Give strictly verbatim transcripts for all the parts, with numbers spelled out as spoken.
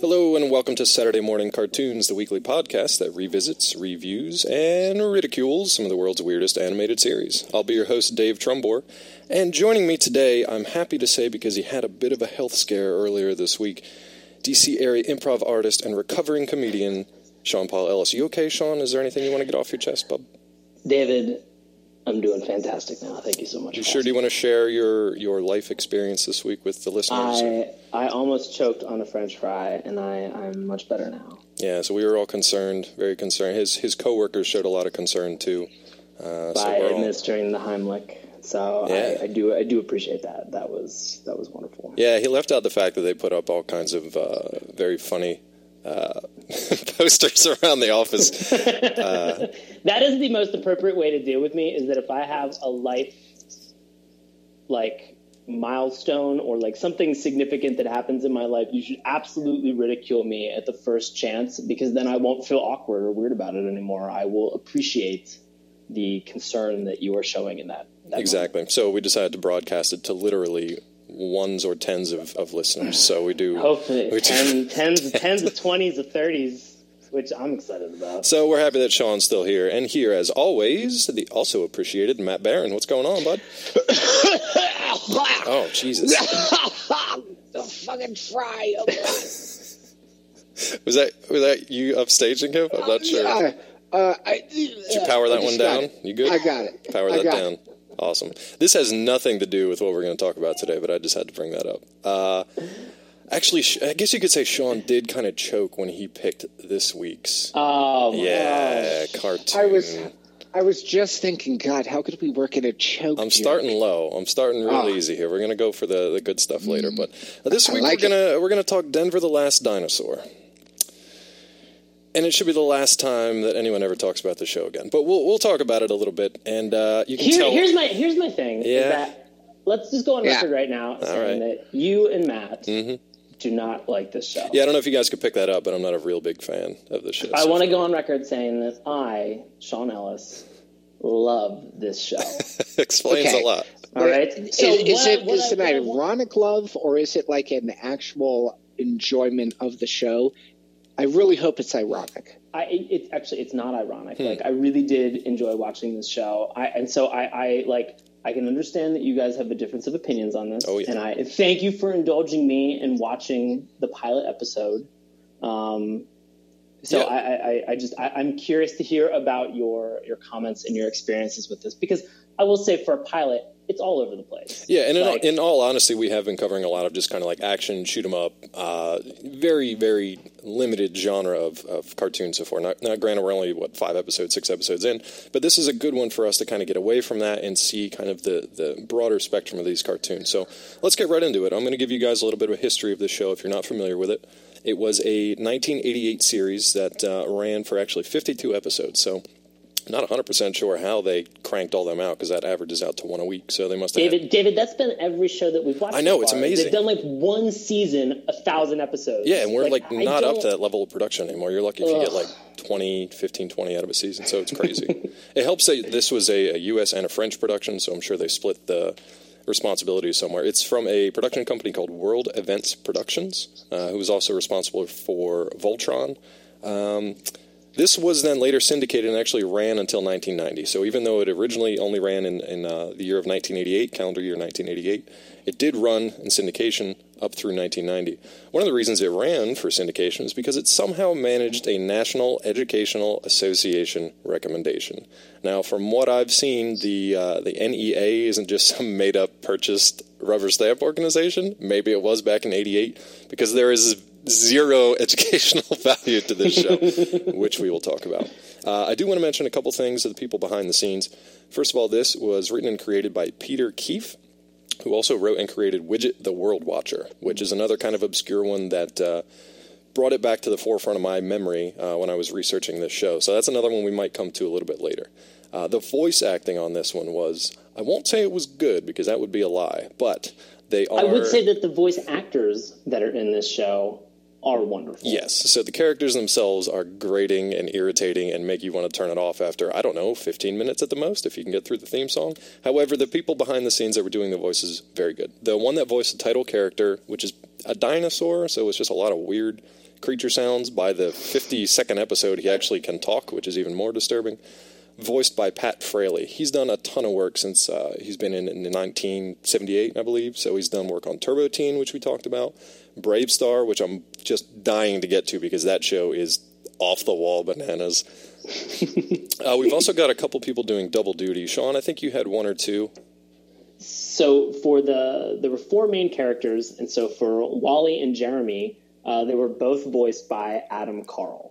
Hello and welcome to Saturday Morning Cartoons, the weekly podcast that revisits, reviews, and ridicules some of the world's weirdest animated series. I'll be your host, Dave Trumbore, and joining me today, I'm happy to say because he had a bit of a health scare earlier this week, D C area improv artist and recovering comedian, Sean Paul Ellis. You okay, Sean? Is there anything you want to get off your chest, bub? David, I'm doing fantastic now. Thank you so much. You sure? Do you want to share your, your life experience this week with the listeners? I I almost choked on a French fry, and I, I'm much better now. Yeah, so we were all concerned, very concerned. His his coworkers showed a lot of concern too. Uh, By so we're administering all... the Heimlich. So yeah. I, I do I do appreciate that. That was that was wonderful. Yeah, he left out the fact that they put up all kinds of uh, very funny uh, posters around the office. uh, that is the most appropriate way to deal with me, is that if I have a life, like, milestone or, like, something significant that happens in my life, you should absolutely ridicule me at the first chance, because then I won't feel awkward or weird about it anymore. I will appreciate the concern that you are showing in that. that exactly. moment. So we decided to broadcast it to literally ones or tens of, of listeners. So we do... Hopefully. We ten, do. tens, tens of twenties of thirties, which I'm excited about. So we're happy that Sean's still here. And here, as always, the also appreciated Matt Barron. What's going on, bud? Oh, Jesus. The fucking fry. was that was that you upstaging him? I'm not sure. Yeah. Uh, I, Did you power that one down? You good? I got it. Power I that got down. It. Awesome. This has nothing to do with what we're going to talk about today, but I just had to bring that up. Uh, actually, I guess you could say Sean did kind of choke when he picked this week's. Oh, yeah, gosh. cartoon. I was, I was just thinking, God, how could we work in a choke? I'm here? starting low. I'm starting real oh. easy here. We're going to go for the, the good stuff later, but this week like we're going to we're going to talk Denver the Last Dinosaur. And it should be the last time that anyone ever talks about the show again. But we'll we'll talk about it a little bit, and uh, you can Here, tell. Here's my here's my thing. Yeah. Is that, let's just go on record Yeah. right now saying right. that you and Matt Mm-hmm. do not like this show. Yeah, I don't know if you guys could pick that up, but I'm not a real big fan of the show. I so want to far. go on record saying that I, Sean Ellis, love this show. Explains Okay. a lot. All right. Is, So is what- it what is I- it what I an want- ironic love, or is it like an actual enjoyment of the show? I really hope it's ironic. I, it, it's actually it's not ironic. Hmm. Like I really did enjoy watching this show. I and so I, I like I can understand that you guys have a difference of opinions on this. Oh, yeah. And I thank you for indulging me in watching the pilot episode. Um, so Yeah. I, I, I just I, I'm curious to hear about your your comments and your experiences with this, because I will say for a pilot, it's all over the place. Yeah, and in, Like- all, in all honesty, we have been covering a lot of just kind of like action, shoot 'em up, uh, very, very limited genre of, of cartoons so far. Not, not granted, we're only, what, five episodes, six episodes in, but this is a good one for us to kind of get away from that and see kind of the, the broader spectrum of these cartoons. So let's get right into it. I'm going to give you guys a little bit of a history of this show if you're not familiar with it. It was a nineteen eighty-eight series that uh, ran for actually fifty-two episodes, so... Not one hundred percent sure how they cranked all them out, because that averages out to one a week, so they must have... David, had... David, that's been every show that we've watched. I know, so it's far. amazing. They've done like one season, a thousand episodes. Yeah, and we're like, I not up don't- to that level of production anymore. You're lucky if you Ugh. get like twenty, fifteen, twenty out of a season, so it's crazy. It helps that this was a, a U S and a French production, so I'm sure they split the responsibilities somewhere. It's from a production company called World Events Productions, uh, who was also responsible for Voltron. Um... This was then later syndicated and actually ran until nineteen ninety. So even though it originally only ran in, in uh, the year of nineteen eighty-eight, calendar year nineteen eighty-eight, it did run in syndication up through nineteen ninety. One of the reasons it ran for syndication is because it somehow managed a National Educational Association recommendation. Now, from what I've seen, the uh, the N E A isn't just some made-up, purchased rubber stamp organization. Maybe it was back in eighty-eight, because there is zero educational value to this show, which we will talk about. Uh, I do want to mention a couple things of the people behind the scenes. First of all, this was written and created by Peter Keefe, who also wrote and created Widget the World Watcher, which is another kind of obscure one that uh, brought it back to the forefront of my memory uh, when I was researching this show. So that's another one we might come to a little bit later. Uh, the voice acting on this one was, I won't say it was good, because that would be a lie, but they are... I would say that the voice actors that are in this show are wonderful. Yes, so the characters themselves are grating and irritating and make you want to turn it off after, I don't know, fifteen minutes at the most, if you can get through the theme song. However, the people behind the scenes that were doing the voices, very good. The one that voiced the title character, which is a dinosaur, so it's just a lot of weird creature sounds. By the fifty-second episode, he actually can talk, which is even more disturbing. Voiced by Pat Fraley. He's done a ton of work since uh, he's been in, in nineteen seventy-eight, I believe. So he's done work on Turbo Teen, which we talked about, Brave Star, which I'm just dying to get to because that show is off the wall bananas. uh, we've also got a couple people doing double duty. Sean, I think you had one or two. So for the there were four main characters, and so for Wally and Jeremy, uh, they were both voiced by Adam Carl.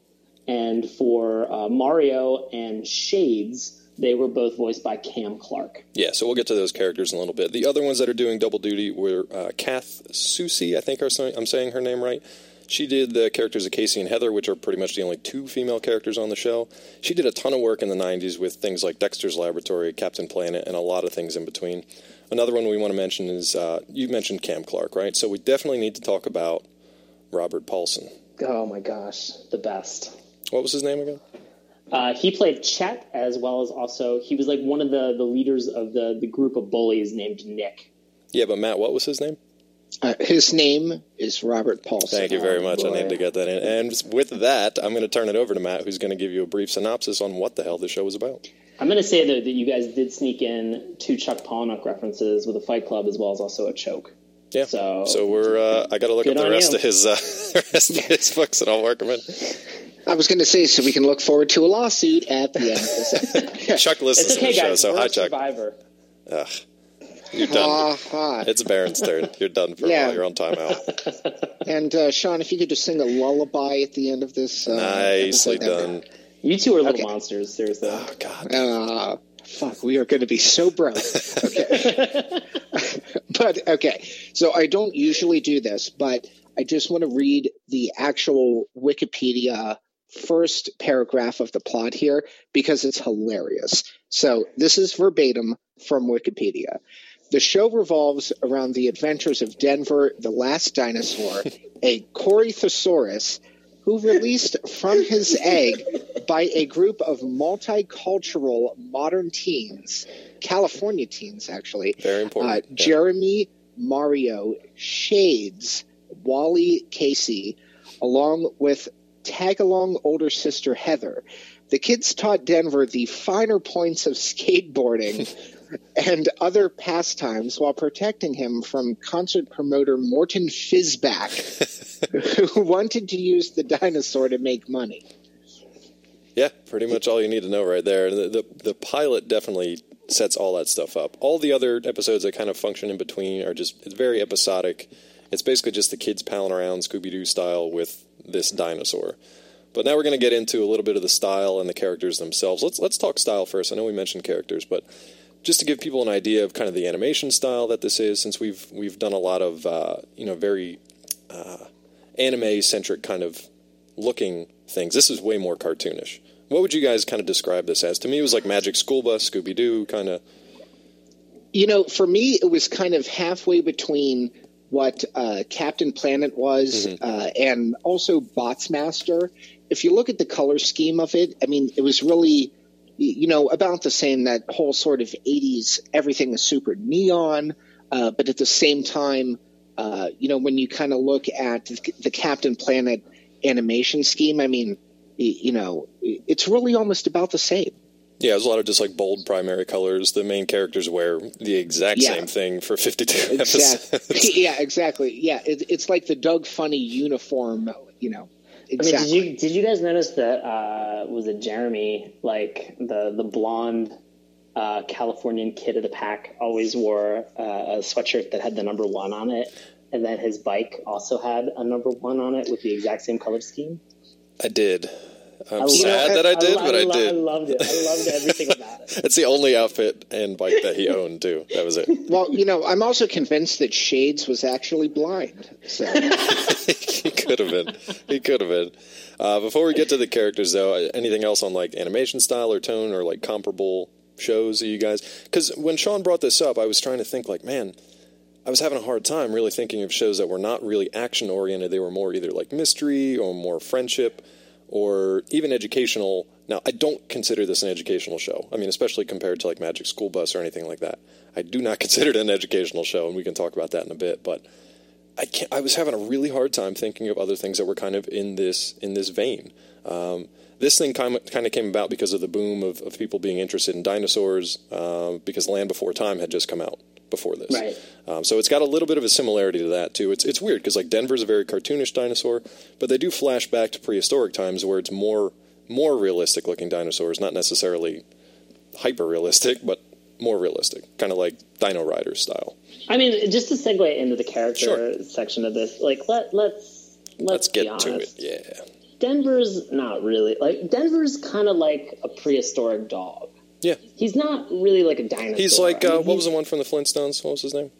And for uh, Mario and Shades, they were both voiced by Cam Clark. Yeah, so we'll get to those characters in a little bit. The other ones that are doing double duty were uh, Kath Soucie, I think I'm saying her name right. She did the characters of Casey and Heather, which are pretty much the only two female characters on the show. She did a ton of work in the nineties with things like Dexter's Laboratory, Captain Planet, and a lot of things in between. Another one we want to mention is, uh, you mentioned Cam Clark, right? So we definitely need to talk about Robert Paulson. Oh my gosh, the best. What was his name again? Uh, he played Chet, as well as also, he was like one of the, the leaders of the, the group of bullies named Nick. Yeah, but Matt, what was his name? Uh, his name is Robert Paulson. Thank you very much. Oh, I need to get that in. And with that, I'm going to turn it over to Matt, who's going to give you a brief synopsis on what the hell the show was about. I'm going to say, though, that you guys did sneak in two Chuck Palahniuk references with a Fight Club, as well as also a choke. Yeah. So, so we're. Uh, I got to look up the rest you. of his uh, rest of his books, and I'll work them in. I was going to say, so we can look forward to a lawsuit at the end of this. Chuck listens it's okay, to the show, guys, so we're hi, a Chuck. Survivor. Ugh. You're done. Uh, uh, it's Baron's turn. You're done for yeah. a while. You're on timeout. And, uh, Sean, if you could just sing a lullaby at the end of this. Uh, Nicely done. You two are little okay. monsters, seriously. Oh, God. Uh, fuck, we are going to be so broke. Okay. But, okay, so I don't usually do this, but I just want to read the actual Wikipedia first paragraph of the plot here because it's hilarious. So this is verbatim from Wikipedia. The show revolves around the adventures of Denver, the last dinosaur, a Corythosaurus, who released from his egg by a group of multicultural modern teens, California teens, actually. Very important. Uh, yeah. Jeremy, Mario, Shades, Wally, Casey, along with tag-along older sister Heather. The kids taught Denver the finer points of skateboarding and other pastimes while protecting him from concert promoter Morton Fizback, who wanted to use the dinosaur to make money. Yeah, pretty much all you need to know right there. The, the, the pilot definitely sets all that stuff up. All the other episodes that kind of function in between are just, it's very episodic. It's basically just the kids palling around Scooby-Doo style with this dinosaur. But now we're going to get into a little bit of the style and the characters themselves. Let's let's talk style first. I know we mentioned characters, but just to give people an idea of kind of the animation style that this is, since we've we've done a lot of uh, you know very uh, anime-centric kind of looking things. This is way more cartoonish. What would you guys kind of describe this as? To me, it was like Magic School Bus, Scooby-Doo, kind of. You know, for me, it was kind of halfway between what uh, Captain Planet was mm-hmm. uh, and also Botsmaster. If you look at the color scheme of it, I mean, it was really, you know, about the same, that whole sort of eighties, everything is super neon, uh, but at the same time, uh, you know, when you kind of look at the Captain Planet animation scheme, I mean, you know, it's really almost about the same. Yeah, there's a lot of just like bold primary colors. The main characters wear the exact yeah. same thing for fifty-two exactly. episodes. Yeah, exactly. Yeah, it, it's like the Doug Funny uniform, you know. Exactly. I mean, did you did you guys notice that uh, was it Jeremy, like the the blonde uh, Californian kid of the pack, always wore uh, a sweatshirt that had the number one on it, and then his bike also had a number one on it with the exact same color scheme? I did. I'm I sad that I did, I, but I, I did. I loved it. I loved everything about it. It's the only outfit and bike that he owned, too. That was it. Well, you know, I'm also convinced that Shades was actually blind. So. He could have been. He could have been. Uh, before we get to the characters, though, anything else on, like, animation style or tone or, like, comparable shows that you guys... Because when Sean brought this up, I was trying to think, like, man, I was having a hard time really thinking of shows that were not really action-oriented. They were more either, like, mystery or more friendship or even educational. Now, I don't consider this an educational show. I mean, especially compared to, like, Magic School Bus or anything like that. I do not consider it an educational show, and we can talk about that in a bit. But I can't, I was having a really hard time thinking of other things that were kind of in this in this vein. Um, this thing kind of, kind of came about because of the boom of, of people being interested in dinosaurs, uh, because Land Before Time had just come out before this. Right. Um, so it's got a little bit of a similarity to that too. It's it's weird because like Denver's a very cartoonish dinosaur, but they do flash back to prehistoric times where it's more more realistic looking dinosaurs, not necessarily hyper realistic, but more realistic, kind of like Dino Riders style. I mean, just to segue into the character Sure. section of this, like let let's let's, Let's be get honest. to it. Yeah. Denver's not really like Denver's kind of like a prehistoric dog. Yeah. He's not really like a dinosaur. He's like, I uh, mean, what he's- was the one from the Flintstones? What was his name?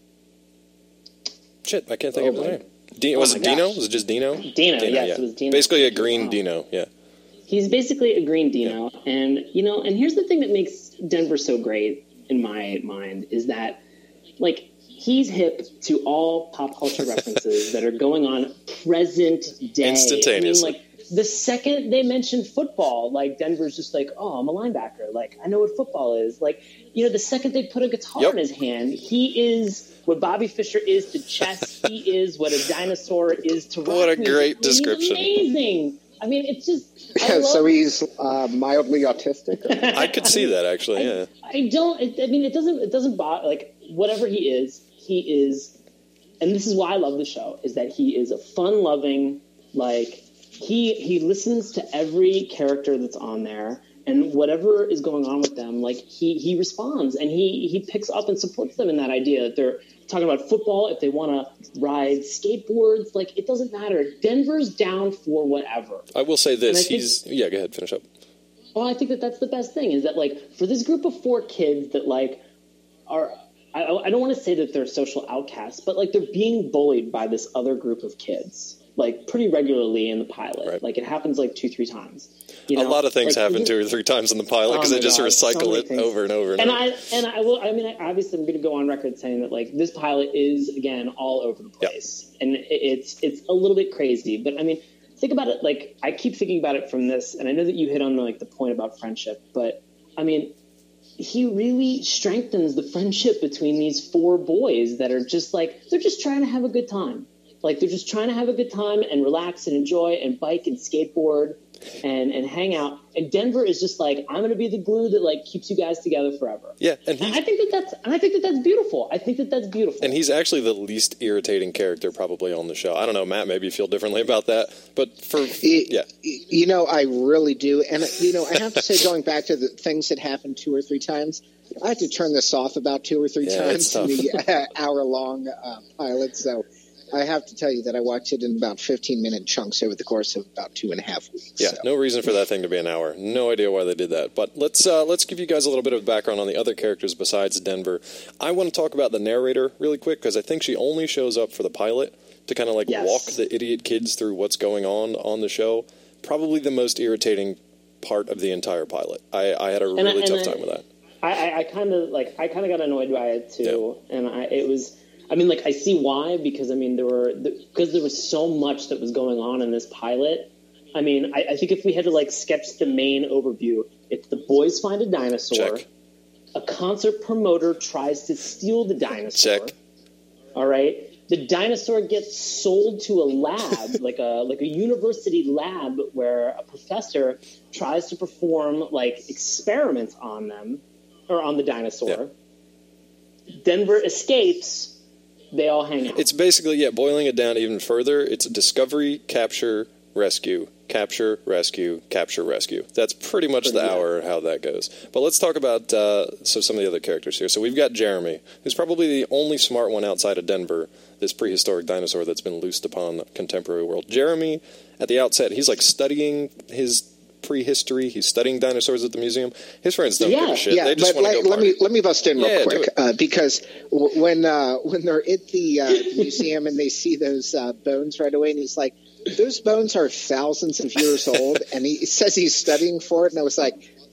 Shit, I can't think Oh of his my- name. Dino, oh was my it Dino? gosh. Was it just Dino? Dino, yes, yeah. it was Dino. Basically a green Wow. Dino, yeah. He's basically a green Dino, and you know, and here's the thing that makes Denver so great in my mind is that, like, he's hip to all pop culture references that are going on present day. Instantaneously. I mean, like, the second they mention football, like, Denver's just like, oh, I'm a linebacker. Like, I know what football is. Like, you know, the second they put a guitar Yep. in his hand, he is what Bobby Fischer is to chess. He is what a dinosaur is to rock What a music. great I mean, he's description. amazing. I mean, it's just. I love so he's uh, mildly autistic. I could see that actually, yeah. I don't. I mean, it doesn't. It doesn't bother. Like, whatever he is, he is, and this is why I love the show. Is that he is a fun-loving. Like, he he listens to every character that's on there, and whatever is going on with them, like he he responds and he he picks up and supports them in that idea that they're talking about football. If they want to ride skateboards, like, it doesn't matter. Denver's down for whatever. I will say this, And I think- he's, yeah, go ahead, finish up. Well, I think that that's the best thing is that, like, for this group of four kids that, like, are, I, I don't want to say that they're social outcasts, but, like, they're being bullied by this other group of kids, like, pretty regularly in the pilot. Right. Like, it happens, like, two, three times. You A know? lot of things Like, happen even- two or three times in the pilot because Oh they my just God, so recycle many it things. over and over and, And over. I and I will. I mean, I, obviously, I'm going to go on record saying that, like, this pilot is, again, all over the Yep. place, and it, it's it's a little bit crazy. But I mean, think about it. Like, I keep thinking about it from this, and I know that you hit on, like, the point about friendship, but I mean, he really strengthens the friendship between these four boys that are just like they're just trying to have a good time. Like, they're just trying to have a good time and relax and enjoy and bike and skateboard and, and hang out. And Denver is just like, I'm going to be the glue that, like, keeps you guys together forever. Yeah, and And he I think that that's and I think that that's beautiful. I think that that's beautiful. and he's actually the least irritating character probably on the show. I don't know, Matt, maybe you feel differently about that, but for yeah, You know, I really do. And, you know, I have to say, going back to the things that happened two or three times, I had to turn this off about two or three Yeah, times it's in tough. the uh, hour-long uh, pilot. So I have to tell you that I watched it in about fifteen-minute chunks over the course of about two and a half weeks. yeah, so. no reason for that thing to be an hour. No idea why they did that. But let's uh, let's give you guys a little bit of background on the other characters besides Denver. I want to talk about the narrator really quick because I think she only shows up for the pilot to kind of like Yes. walk the idiot kids through what's going on on the show. Probably the most irritating part of the entire pilot. I, I had a And I- really and tough I- time with that. I, I, I kind of like I kind of got annoyed by it too, and I it was I mean like I see why because I mean there were because there was so much that was going on in this pilot. I mean I, I think if we had to like sketch the main overview, it's the boys find a dinosaur, Check. a concert promoter tries to steal the dinosaur. Check. All right. The dinosaur gets sold to a lab, like a like a university lab, where a professor tries to perform like experiments on them or on the dinosaur. Denver escapes. They all hang out. It's basically, yeah, boiling it down even further, it's discovery, capture, rescue, capture, rescue, capture, rescue. That's pretty much the Pretty hour how that goes. But let's talk about uh, so some of the other characters here. So we've got Jeremy, who's probably the only smart one outside of Denver, this prehistoric dinosaur that's been loosed upon the contemporary world. Jeremy, at the outset, he's like studying his prehistory. He's studying dinosaurs at the museum. His friends don't Yeah, give a shit. Yeah, they just but want to let, go let party. me let me bust in real Yeah, do quick it. uh, because w- when uh, when they're at the uh, museum and they see those uh, bones right away, and he's like, "Those bones are thousands of years old," and he says he's studying for it, and I was like,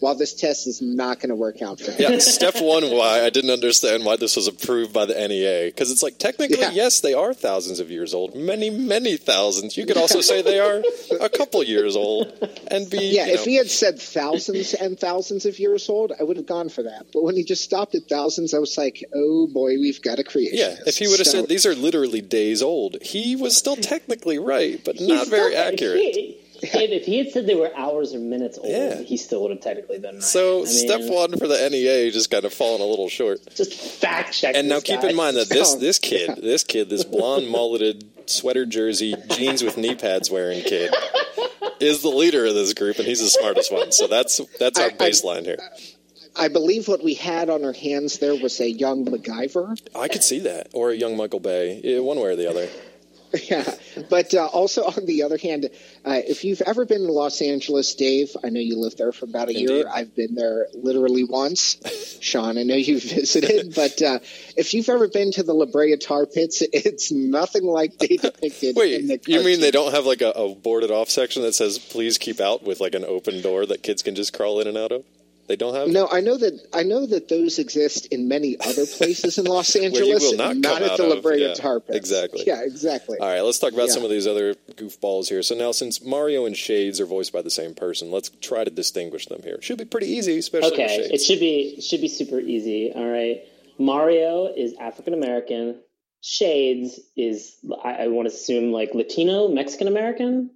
while this test is not going to work out for him. Yeah, step one, why I didn't understand why this was approved by the N E A. Because it's like, technically, Yeah. yes, they are thousands of years old. Many, many thousands. You could also say they are a couple years old and be, Yeah, you if know, he had said thousands and thousands of years old, I would have gone for that. But when he just stopped at thousands, I was like, oh boy, we've got a creation. yeah, if he would have So- said these are literally days old, he was still technically right, but He's not very still- accurate. If he, if, if he had said they were hours or minutes old, Yeah. he still would have technically been right. So I mean, step one for the N E A just kind of fallen a little short. just fact check. And now this keep guy. in mind that this Oh, this kid, this kid, this blonde mulleted sweater jersey, jeans with knee pads wearing kid is the leader of this group, and he's the smartest one. So that's that's our I- I- baseline here. I believe what we had on our hands there was a young MacGyver. I could see that, or a young Michael Bay, yeah, one way or the other. Yeah, but uh, also on the other hand, uh, if you've ever been to Los Angeles, Dave, I know you lived there for about a Indeed. year. I've been there literally once. Sean, I know you've visited, but uh, if you've ever been to the La Brea Tar Pits, it's nothing like they depicted in the Wait, you mean they cartoon. don't have like a, a boarded off section that says "Please keep out" with like an open door that kids can just crawl in and out of? They don't have. No, I know that I know that those exist in many other places in Los Angeles, will not come at out the La of, Brea yeah, Tar Pits. exactly. Yeah, exactly. All right, let's talk about Yeah. some of these other goofballs here. So now, since Mario and Shades are voiced by the same person, let's try to distinguish them here. Should be pretty easy, especially with Okay, Shades. it should be it should be super easy. All right, Mario is African American. Shades is I, I want to assume like Latino, Mexican American.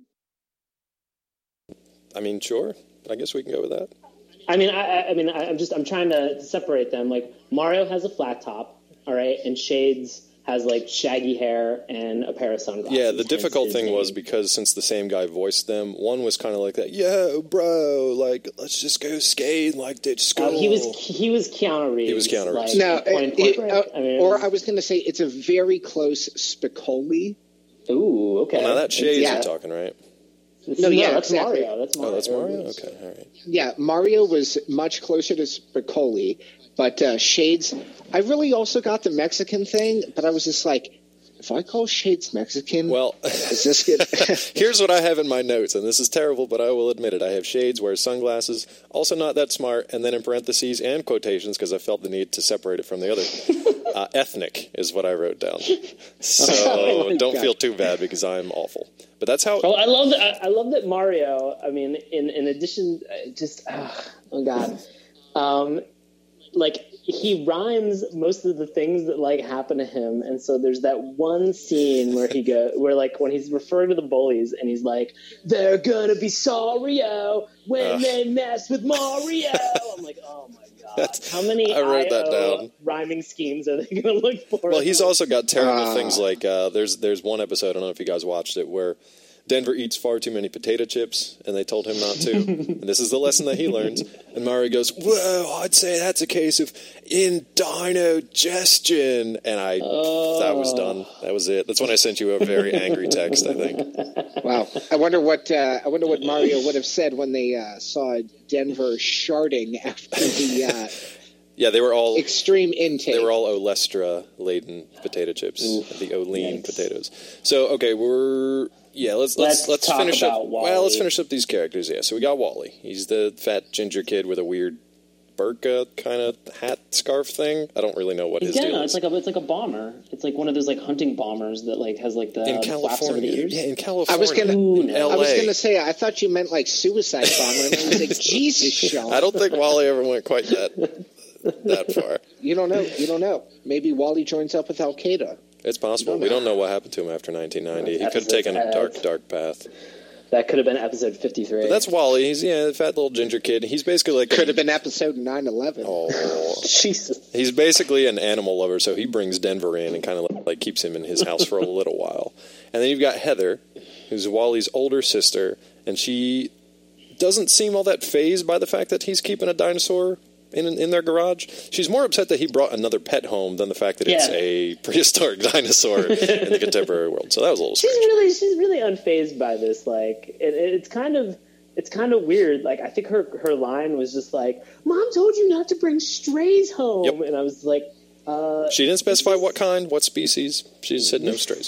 I mean, sure. I guess we can go with that. I mean, I, I- I mean, I- I'm just I'm trying to separate them. Like Mario has a flat top, all right, and Shades has like shaggy hair and a pair of sunglasses. Yeah, the hence difficult his thing name. was because since the same guy voiced them, one was kind of like that, yo, bro, like, let's just go skate, like, ditch school. Oh, he was he was Keanu Reeves. He was Keanu Reeves. Like, No, point, it- point it- break. uh, I mean, or I was going to say it's a very close Spicoli. ooh, okay. Well, now that's Shades Yeah. you're talking, right? No, yeah, that's exactly. Mario. That's Mario. Oh, that's Mario? Okay, all right. Yeah, Mario was much closer to Spicoli, but uh, Shades, I really also got the Mexican thing, but I was just like, if I call Shades Mexican, Well, is this good? here's what I have in my notes, and this is terrible, but I will admit it. I have Shades, wears sunglasses, also not that smart, and then in parentheses and quotations, because I felt the need to separate it from the other. Uh, ethnic is what I wrote down. So Oh my don't God. feel too bad because I'm awful. But that's how... Oh, I love that. I, I love that Mario. I mean, in in addition, uh, just uh, oh god, um, like he rhymes most of the things that like happen to him, and so there's that one scene where he go where like when he's referring to the bullies, and he's like, "They're gonna be sorry when Ugh. they mess with Mario." I'm like, oh my god, That's- how many I wrote that I O down. rhyming schemes are they gonna look for? Well, he's also got terrible Ah. things like uh, there's there's one episode, I don't know if you guys watched it, where Denver eats far too many potato chips, and they told him not to. And this is the lesson that he learns. And Mario goes, "Whoa, I'd say that's a case of indigestion." And I, Oh. that was done. That was it. That's when I sent you a very angry text, I think. Wow, I wonder what uh, I wonder what Mario would have said when they uh, saw Denver sharding after the uh, Yeah, they were all extreme intake. they were all Olestra laden potato chips, the Olean Yikes. potatoes. So okay, we're yeah. Let's let's Let's let's talk finish up. about Well, let's Wally. finish up these characters. Yeah. So we got Wally. He's the fat ginger kid with a weird burqa kind of hat scarf thing. I don't really know what his Yeah, deal no, is. it's like a it's like a bomber. It's like one of those like hunting bombers that like has like the in flaps over California, the ears. yeah, in California. I was gonna, Ooh, in no. L A. I was gonna say, I thought you meant like suicide bomber, and I was like, Jesus, Sean. I don't think Wally ever went quite that that far. You don't know. You don't know. Maybe Wally joins up with Al Qaeda. It's possible. We don't know what happened to him after nineteen ninety. He could have Episodes taken a ahead. dark, dark path. That could have been episode fifty-three. But that's Wally. He's yeah, the fat little ginger kid. He's basically like Could a, have been episode nine eleven. Oh. Jesus. He's basically an animal lover, so he brings Denver in and kind of like keeps him in his house for a little while. And then you've got Heather, who's Wally's older sister, and she doesn't seem all that fazed by the fact that he's keeping a dinosaur in in their garage. She's more upset that he brought another pet home than the fact that it's Yeah. a prehistoric dinosaur in the contemporary world. So that was a little She's strange. really she's really unfazed by this. Like it, it's kind of it's kind of weird. Like I think her her line was just like, "Mom told you not to bring strays home," Yep. and I was like, uh, She didn't specify what kind, what species. She just said no strays.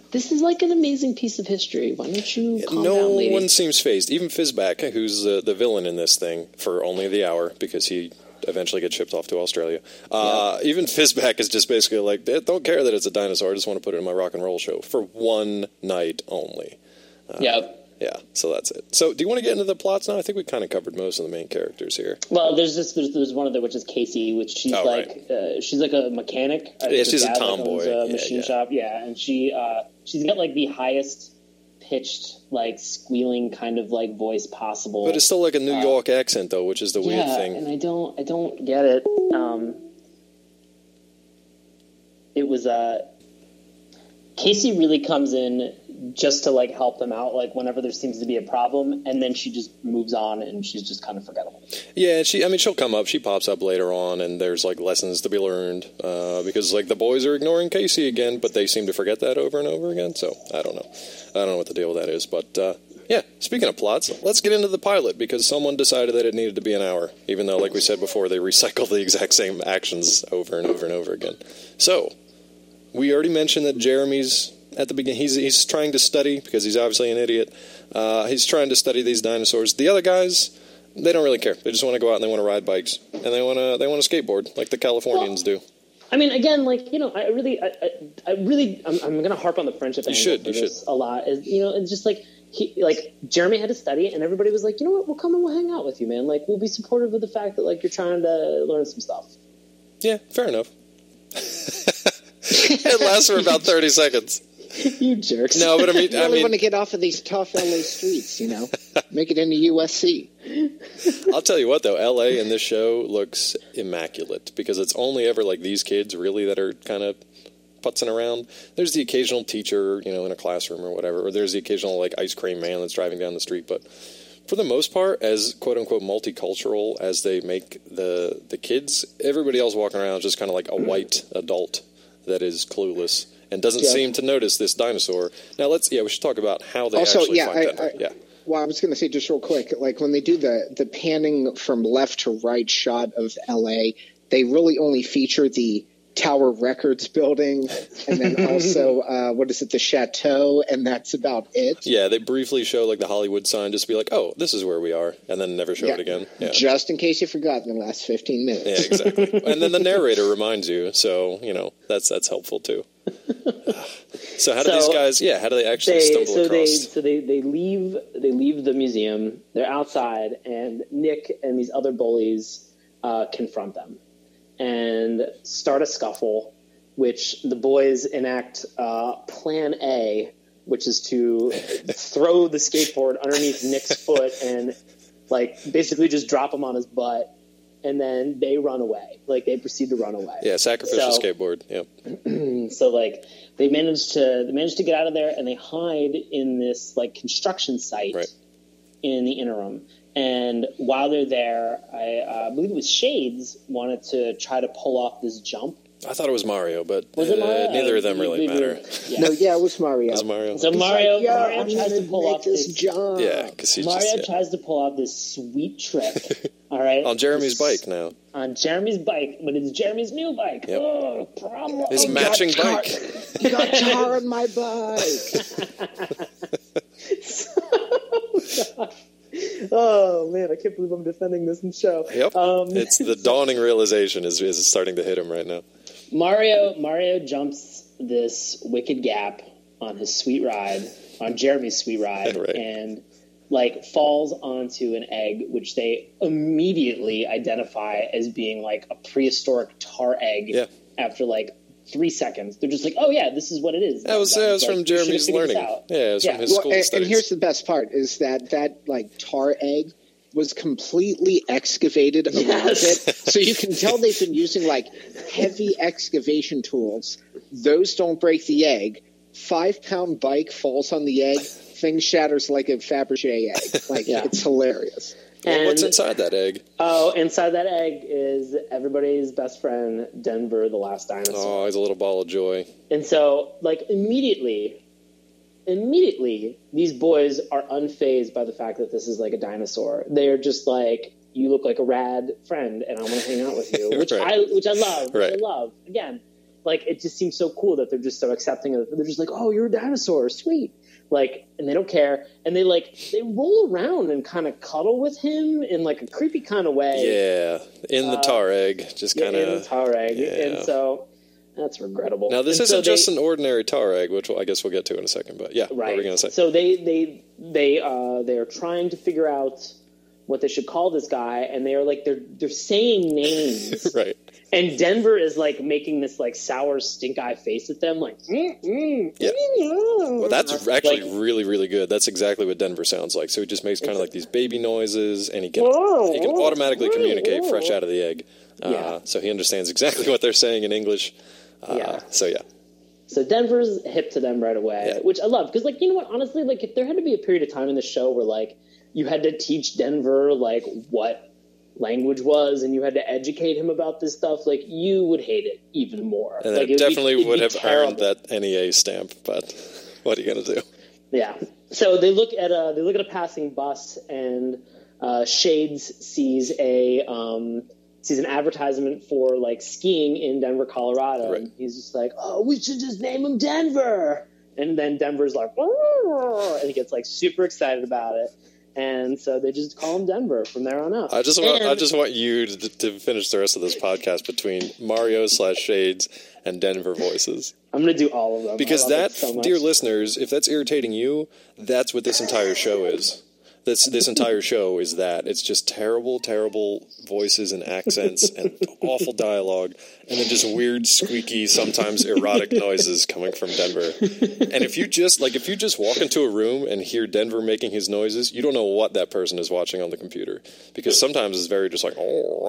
This is like an amazing piece of history. Why don't you calm no down, lady? one seems phased. Even Fizzback, who's uh, the villain in this thing for only the hour because he eventually gets shipped off to Australia. Uh, yeah. Even Fizzback is just basically like, don't care that it's a dinosaur. I just want to put it in my rock and roll show for one night only. Uh, yep. Yeah, so that's it. So do you want to get into the plots now? I think we kind of covered most of the main characters here. Well, there's just there's, there's one of them, which is Casey, which she's oh, like right. uh, she's like a mechanic. Yeah, she's a dad tomboy. That owns a yeah, machine yeah. shop. Yeah, and she uh, she's got like the highest pitched, like squealing kind of like voice possible. But it's still like a New uh, York accent, though, which is the weird yeah, thing. and I don't I don't get it. Um, it was uh, Casey really comes in just to like help them out, like whenever there seems to be a problem, and then she just moves on, and she's just kind of forgettable. Yeah, she. I mean, she'll come up. She pops up later on, and there's like lessons to be learned uh, because like the boys are ignoring Casey again, but they seem to forget that over and over again. So I don't know. I don't know what the deal with that is, but uh, yeah. Speaking of plots, let's get into the pilot because someone decided that it needed to be an hour, even though, like we said before, they recycle the exact same actions over and over and over again. So we already mentioned that Jeremy's. At the beginning, he's he's trying to study because he's obviously an idiot. Uh, he's trying to study these dinosaurs. The other guys, they don't really care. They just want to go out and they want to ride bikes and they want to they want to skateboard like the Californians well, do. I mean, again, like you know, I really, I, I, I really, I'm, I'm going to harp on the friendship. You should, you should a lot. Is you know, it's just like he, like Jeremy had to study, and everybody was like, you know what, we'll come and we'll hang out with you, man. Like we'll be supportive of the fact that like you're trying to learn some stuff. Yeah, fair enough. It lasts for about thirty seconds. You jerks. No, but I mean, you I really mean, want to get off of these tough L A streets, you know? Make it into U S C. I'll tell you what, though, L A in this show looks immaculate because it's only ever like these kids really that are kind of putzing around. There's the occasional teacher, you know, in a classroom or whatever, or there's the occasional like ice cream man that's driving down the street. But for the most part, as quote unquote multicultural as they make the the kids, everybody else walking around is just kind of like a white adult that is clueless. And doesn't yeah. seem to notice this dinosaur. Now let's, yeah, we should talk about how they also, actually yeah, find I, that. I, yeah. Well, I was going to say just real quick, like when they do the the panning from left to right shot of L A, they really only feature the Tower Records building, and then also uh, what is it, the Chateau, and that's about it. Yeah, they briefly show like the Hollywood sign, just to be like, oh, this is where we are, and then never show yeah. it again. Yeah. Just in case you forgot in the last fifteen minutes. Yeah, exactly. And then the narrator reminds you, so you know that's that's helpful too. So how do so these guys? Yeah, how do they actually they, stumble so across? They, so they they leave they leave the museum. They're outside, and Nick and these other bullies uh, confront them and start a scuffle. Which the boys enact uh, Plan A, which is to throw the skateboard underneath Nick's foot and like basically just drop him on his butt. And then they run away. Like, they proceed to run away. Yeah, sacrificial so, skateboard. Yep. So, like, they managed to they managed to get out of there, and they hide in this, like, construction site right. in the interim. And while they're there, I uh, believe it was Shades wanted to try to pull off this jump. I thought it was Mario, but was it Mario? Uh, neither of them really we, we, matter. Yeah. No, yeah, it was Mario. It was Mario. So Mario, like, yeah, Mario I'm tries to pull off this jump. Yeah, because he's Mario just, yeah. tries to pull off this sweet trick. All right, on Jeremy's this, bike now. On Jeremy's bike, but it's Jeremy's new bike. Yep. Oh, problem. His You matching got bike. Tar, you got tar on my bike. so, oh man, I can't believe I'm defending this in show. Yep. Um, it's the dawning realization is is starting to hit him right now. Mario Mario jumps this wicked gap on his sweet ride, on Jeremy's sweet ride, right. and like falls onto an egg, which they immediately identify as being like a prehistoric tar egg. Yeah. After like three seconds, they're just like, "Oh yeah, this is what it is." That was, that was like, from Jeremy's learning. Yeah, it was yeah. from his Well, school and, studies. and here's the best part: is that that like tar egg was completely excavated around Yes. it, so you can tell they've been using like heavy excavation tools. Those don't break the egg. Five pound bike falls on the egg. Thing shatters like a Fabergé egg. Like Yeah. it's hilarious. Well, what's And- inside that egg? Oh, inside that egg is everybody's best friend, Denver, the last dinosaur. Oh, he's a little ball of joy. And so, like, immediately, immediately, these boys are unfazed by the fact that this is, like, a dinosaur. They are just like, you look like a rad friend, and I want to hang out with you, which Right. I which I love, which Right. I love. Again, like it just seems so cool that they're just so accepting of it. They're just like, oh, you're a dinosaur, sweet. Like, and they don't care. And they like, they roll around and kind of cuddle with him in like a creepy kind of way. Yeah. In the tar egg. Just kind Yeah, of. in the tar egg. Yeah. And so that's regrettable. Now, this and isn't so just they, an ordinary tar egg, which I guess we'll get to in a second. But yeah, right. what were we going to say? So they, they, they, uh, they are trying to figure out what they should call this guy. And they are like, they're, they're saying names. Right. And Denver is like making this like sour stink eye face at them, like, mm, mm, Yeah. mm. Well, that's actually Like, really, really good. That's exactly what Denver sounds like. So he just makes kind of like these baby noises, and he can he can automatically communicate fresh out of the egg. Uh, Yeah. So he understands exactly what they're saying in English. Uh, Yeah. So yeah. So Denver's hip to them right away, Yeah. which I love because, like, you know what? Honestly, like, if there had to be a period of time in the show where like you had to teach Denver like what language was and you had to educate him about this stuff, like you would hate it even more. And like, it would definitely be, it'd would be have terrible. earned that N E A stamp, but what are you going to do? Yeah. So they look at a they look at a passing bus, and uh, Shades sees a um, sees an advertisement for like skiing in Denver, Colorado. Right. And he's just like, "Oh, we should just name him Denver." And then Denver's like, "Oh," and he gets like super excited about it. And so they just call him Denver from there on out. I just want and, I just want you to, to finish the rest of this podcast between Mario slash Shades and Denver voices. I'm going to do all of them. Because I love that, it so much. dear listeners, if that's irritating you, that's what this entire show is. This this entire show is that. It's just terrible, terrible voices and accents and awful dialogue, and then just weird, squeaky, sometimes erotic noises coming from Denver. And if you just like if you just walk into a room and hear Denver making his noises, you don't know what that person is watching on the computer, because sometimes it's very just like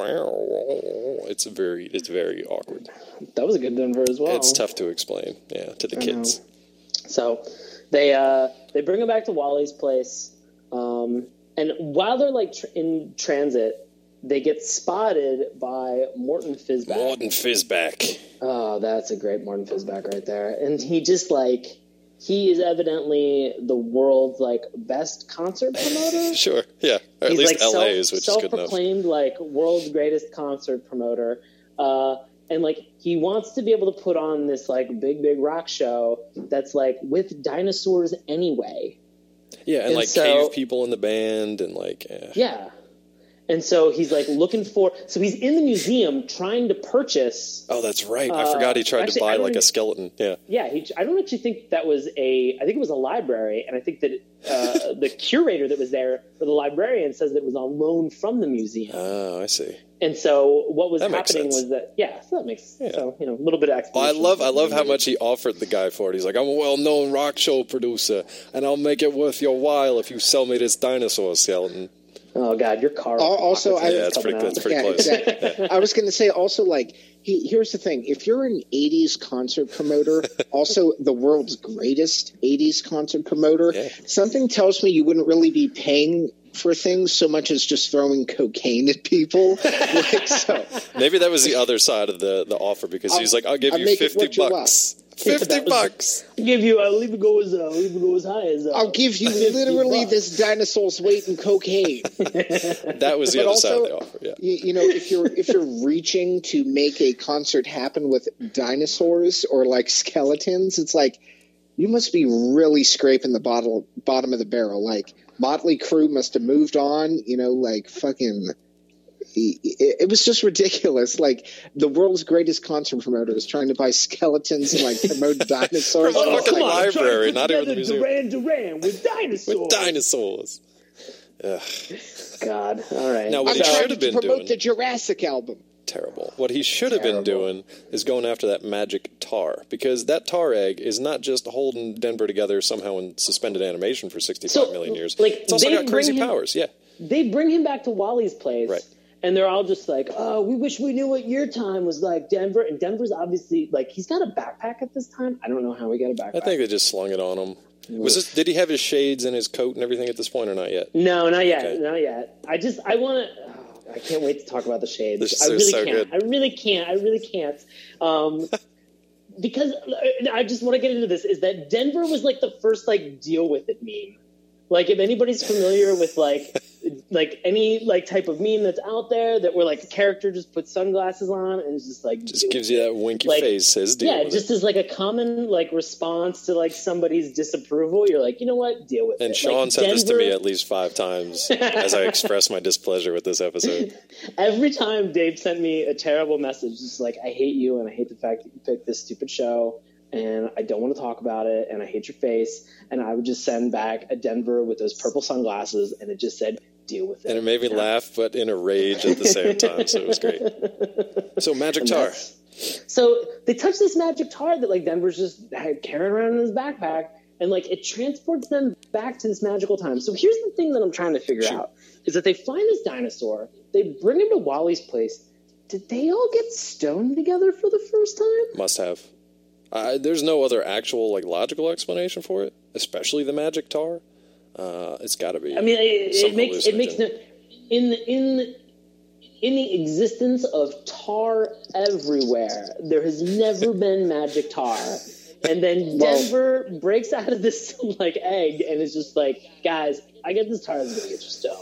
oh, it's very it's very awkward. That was a good Denver as well. It's tough to explain, yeah, to the kids. So they uh, they bring him back to Wally's place. Um, and while they're like tr- in transit, they get spotted by Morton Fizback. Morton Fizback. Oh, that's a great Morton Fizback right there. And he just like, he is evidently the world's like best concert promoter. Sure, yeah. Or at He's least like L self, A's, which is good enough. self-proclaimed like world's greatest concert promoter. Uh, and like he wants to be able to put on this like big, big rock show that's like with dinosaurs anyway. Yeah, and, And like so- cave people in the band, and like eh. Yeah. And so he's like looking for, so he's in the museum trying to purchase. Oh, that's right. I Uh, forgot he tried actually, to I buy don't like a even- skeleton. Yeah. Yeah, he, I don't actually think that was a, I think it was a library. And I think that uh, the curator that was there, or the librarian, says that it was on loan from the museum. Oh, I see. And so what was That makes happening sense. was that, yeah, so that makes, Yeah. so, you know, a little bit of Well, I explanation. love I love how much he offered the guy for it. He's like, I'm a well-known rock show producer, and I'll make it worth your while if you sell me this dinosaur skeleton. Oh, God, your car. Al- also, I- Yeah, it's pretty, it's pretty yeah, close. exactly. I was going to say also, like, he, here's the thing. If you're an eighties concert promoter, also the world's greatest eighties concert promoter, Yeah. something tells me you wouldn't really be paying for things so much as just throwing cocaine at people. Like, so, Maybe that was the other side of the, the offer, because he's I'll- like, I'll give I'll you make it fifty what you bucks. Yeah, Fifty that was- bucks. I'll give you, I'll even go as, uh, I'll even go as high as, uh, I'll give you fifty literally bucks. this dinosaur's weight in cocaine. That was the But other side of also- the offer. Yeah. You, you know, if you're if you're reaching to make a concert happen with dinosaurs or like skeletons, it's like you must be really scraping the bottle bottom of the barrel. Like Motley Crue must have moved on. You know, like fucking. It, it was just ridiculous. Like the world's greatest concert promoter is trying to buy skeletons and like promote dinosaurs. From a Oh, fucking come on, I'm trying to library, put not even the together museum. Duran Duran with dinosaurs. With dinosaurs. Ugh, God, all right. Now, what I'm he trying should have to been promote doing. the Jurassic album. Terrible. What he should have been doing is going after that magic tar, because that tar egg is not just holding Denver together somehow in suspended animation for sixty-five So, million years. like, It's also they got crazy bring him- powers. Yeah. They bring him back to Wally's place, Right. and they're all just like, "Oh, we wish we knew what your time was like, Denver." And Denver's obviously like, he's got a backpack at this time. I don't know how he got a backpack. I think they just slung it on him. Was this? Did he have his shades and his coat and everything at this point, or not yet? No, not yet, Okay. not yet. I just, I want to. Oh, I can't wait to talk about the shades. This- I they're really so can't. good. I really can't. I really can't. Um, because uh, I just want to get into this. Is that Denver was like the first like deal with it meme. Like if anybody's familiar with like like any like type of meme that's out there that where like a character just puts sunglasses on and it's just like just gives you that winky like, face. Says, deal yeah, with just it. as like a common like response to like somebody's disapproval. You're like, you know what, deal with And it. Sean like, said Denver, this to me at least five times as I expressed my displeasure with this episode. Every time Dave sent me a terrible message, just like, I hate you and I hate the fact that you picked this stupid show and I don't want to talk about it and I hate your face. And I would just send back a Denver with those purple sunglasses and it just said, deal with it. And it made me laugh, but in a rage at the same time, so it was great. So Magic Tar. So they touch this magic tar that like Denver's just had carrying around in his backpack, and like it transports them back to this magical time. So here's the thing that I'm trying to figure Shoot. out is that they find this dinosaur, they bring him to Wally's place. Did they all get stoned together for the first time? Must have. Uh, there's no other actual like logical explanation for it, especially the magic tar. Uh, it's got to be. I mean, it, some it makes it makes hallucinogen. no, in in in the existence of tar everywhere, there has never been magic tar. And then Denver breaks out of this like egg and is just like, guys, I get this tar that's gonna get you stoned.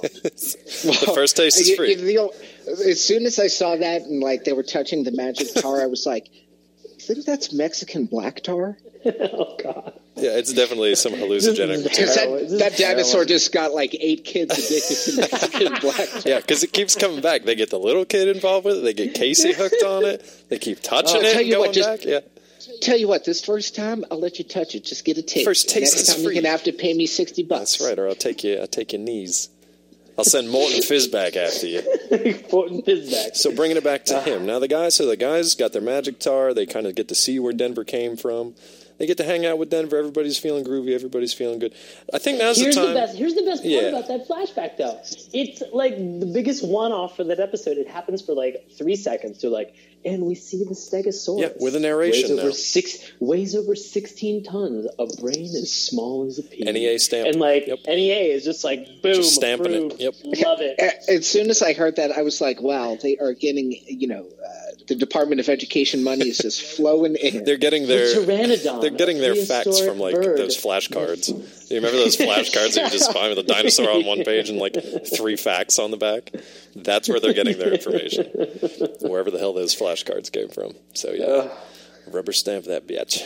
The first taste is You- free. you know, as soon as I saw that and like they were touching the magic tar, I was like, "You think that's Mexican black tar?" Oh God. Yeah, it's definitely some hallucinogenic Because material. that, This is that dinosaur heroin. just got like eight kids addicted to Mexican black tar. Yeah, because it keeps coming back. They get the little kid involved with it. They get Casey hooked on it. They keep touching I'll it tell and you going what, just- back. Yeah. Tell you what, this first time I'll let you touch it. Just get a taste. First taste Next is time free. you're gonna have to pay me sixty bucks. That's right, or I'll take you. I'll take your knees. I'll send Morton Fizback after you. Morton Fizback. So bringing it back to him now, the guys. So the guys got their magic tar. They kind of get to see where Denver came from. They get to hang out with Denver. Everybody's feeling groovy. Everybody's feeling good. I think now's Here's the the time. best. Here's the best part Yeah. about that flashback, though. It's like the biggest one-off for that episode. It happens for like three seconds. They're like, and we see the Stegosaurus. Yeah, with a narration weighs over now. six, weighs over sixteen tons. A brain as small as a pea. N E A stamp. And like Yep. N E A is just like boom, Just stamping it. approved. Yep. Love it. A- As soon as I heard that, I was like, "Wow, they are getting, you know, uh, the Department of Education money is just flowing in." They're getting their The pteranodon, they're getting their a facts from like prehistoric bird. those flashcards. You remember those flashcards that you just find with a dinosaur on one page and like three facts on the back? That's where they're getting their information. Wherever the hell those flashcards came from. So yeah, rubber stamp that bitch.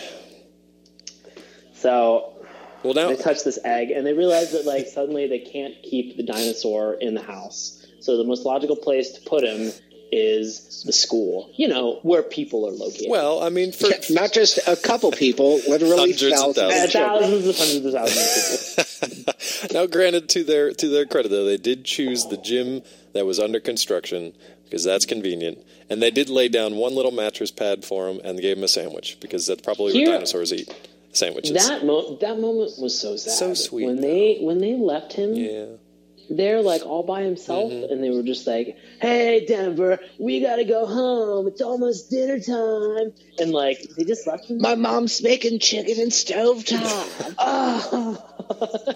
So Well now, they touch this egg and they realize that like suddenly they can't keep the dinosaur in the house. So the most logical place to put him is the school, you know, where people are located. well, I mean, for Not just a couple people, literally Hundreds of thousands. thousands. Uh, thousands of hundreds of thousands of people. now, granted, to their to their credit, though, they did choose the gym that was under construction because that's convenient, and they did lay down one little mattress pad for him and gave him a sandwich because that's probably Here- what dinosaurs eat. Sandwiches. That mo- that moment was so sad. So sweet, when they when they left him yeah. there like all by himself, Mm-hmm. and they were just like, "Hey, Denver, we gotta go home. It's almost dinner time." And like they just left him. My mom's making chicken and stovetop. Oh.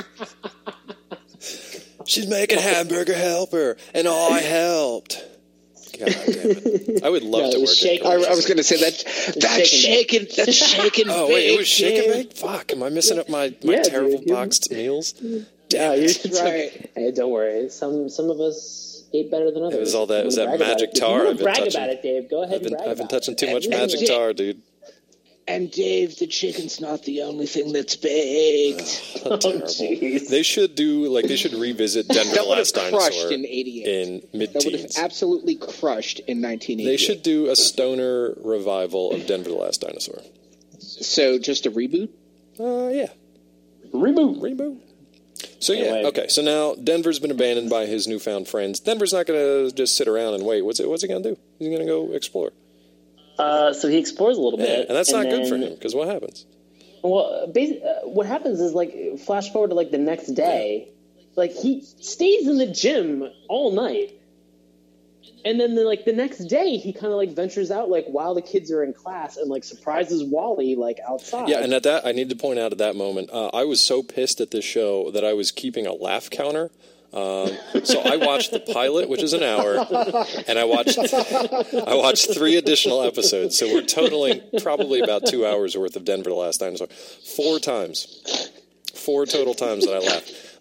She's making hamburger helper, and I helped. God damn it! I would love No, to it work. was at shake- I, I Gordon's. was going to say that. That's shaken shaking. That's shaking. Oh wait, it was shake and bake. bake. Fuck, am I missing up my, my Yeah, dude, terrible you- boxed meals? Yeah, Damn you're it! just right. Hey, don't worry. Some some of us ate better than others. was all that- If you it was wanna that brag about magic it- if tar You wanna I've been brag touching. about it, Dave. Go ahead I've been and brag I've been about touching it. too much And- magic and- tar, dude. And Dave, the chicken's not the only thing that's baked. Oh, Terrible. jeez. They should do like they should revisit Denver the That would have Last Dinosaur crushed in eighty-eight. in That would have mid-teens. absolutely crushed in nineteen eighty-eight. They should do a stoner revival of Denver the Last Dinosaur. So just a reboot? Uh, yeah, Reboot. reboot. So yeah, Anyway. okay. So now Denver's been abandoned by his newfound friends. Denver's not going to just sit around and wait. What's it? What's he going to do? He's going to go explore. Uh, so he explores a little Yeah, bit, and that's not good for then- him because what happens? Well, basi- uh, what happens is like flash forward to like the next day, like he stays in the gym all night, and then the, like the next day he kind of like ventures out like while the kids are in class and like surprises Wally like outside. Yeah, and at that, I need to point out at that moment, uh, I was so pissed at this show that I was keeping a laugh counter. Um, so I watched the pilot, which is an hour, and I watched I watched three additional episodes. So we're totaling probably about two hours worth of Denver the Last Dinosaur. Four times. Four total times that I laughed.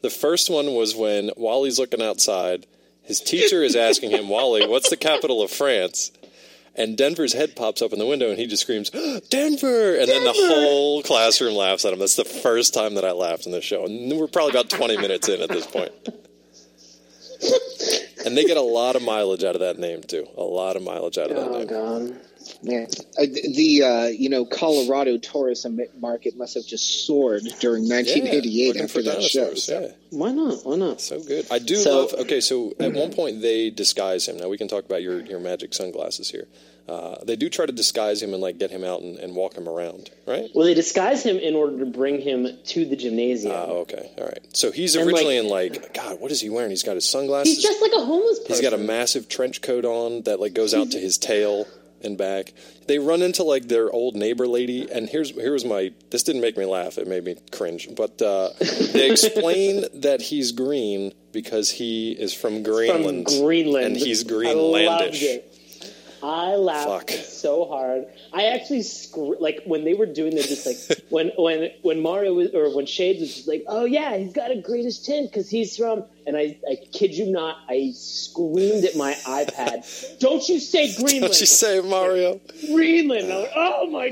The first one was when Wally's looking outside. His teacher is asking him, Wally, what's the capital of France? And Denver's head pops up in the window, and he just screams, Denver! And then the whole classroom laughs at him. That's the first time that I laughed in this show. And we're probably about twenty minutes in at this point. And they get a lot of mileage out of that name, too. A lot of mileage out of that Oh, name. God. Man, uh, the uh, you know Colorado tourism market must have just soared during nineteen eighty-eight yeah, after that show. dinosaurs, So. Yeah. Why not? Why not? So good. I do So- love. Okay, so at one point they disguise him. Now we can talk about your, your magic sunglasses here. Uh, they do try to disguise him and like get him out and, and walk him around, right? Well, they disguise him in order to bring him to the gymnasium. Oh, okay, all right. So he's And, originally like- in like God. What is he wearing? He's got his sunglasses. He's just like a homeless person. He's got a massive trench coat on that like goes out to his tail and back. They run into like their old neighbor lady, and here's here's my. This didn't make me laugh. It made me cringe. But uh, they explain that he's green because he is from Greenland. From Greenland. and he's I Greenlandish. loved it. I laughed Fuck. so hard. I actually scr- like when they were doing this. Just like when when when Mario was, or when Shades was just like, oh yeah, he's got a greenish tint because he's from. And I, I kid you not, I screamed at my iPad. Don't you say Greenland? Don't you say Mario? Greenland. I went, oh my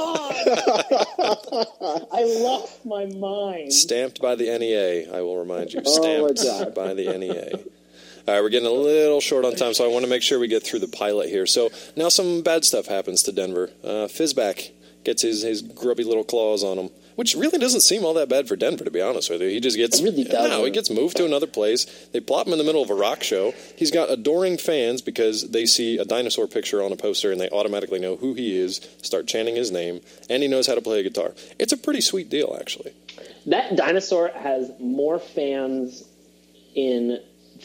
god! I lost my mind. Stamped by the N E A. I will remind you. Oh, my Stamped God. by the N E A. All right, we're getting a little short on time, so I want to make sure we get through the pilot here. So now some bad stuff happens to Denver. Uh, Fizzback gets his, his grubby little claws on him, which really doesn't seem all that bad for Denver, to be honest with you. He just gets It really doesn't. no, he gets moved to another place. They plop him in the middle of a rock show. He's got adoring fans because they see a dinosaur picture on a poster and they automatically know who he is, start chanting his name, and he knows how to play a guitar. It's a pretty sweet deal, actually. That dinosaur has more fans in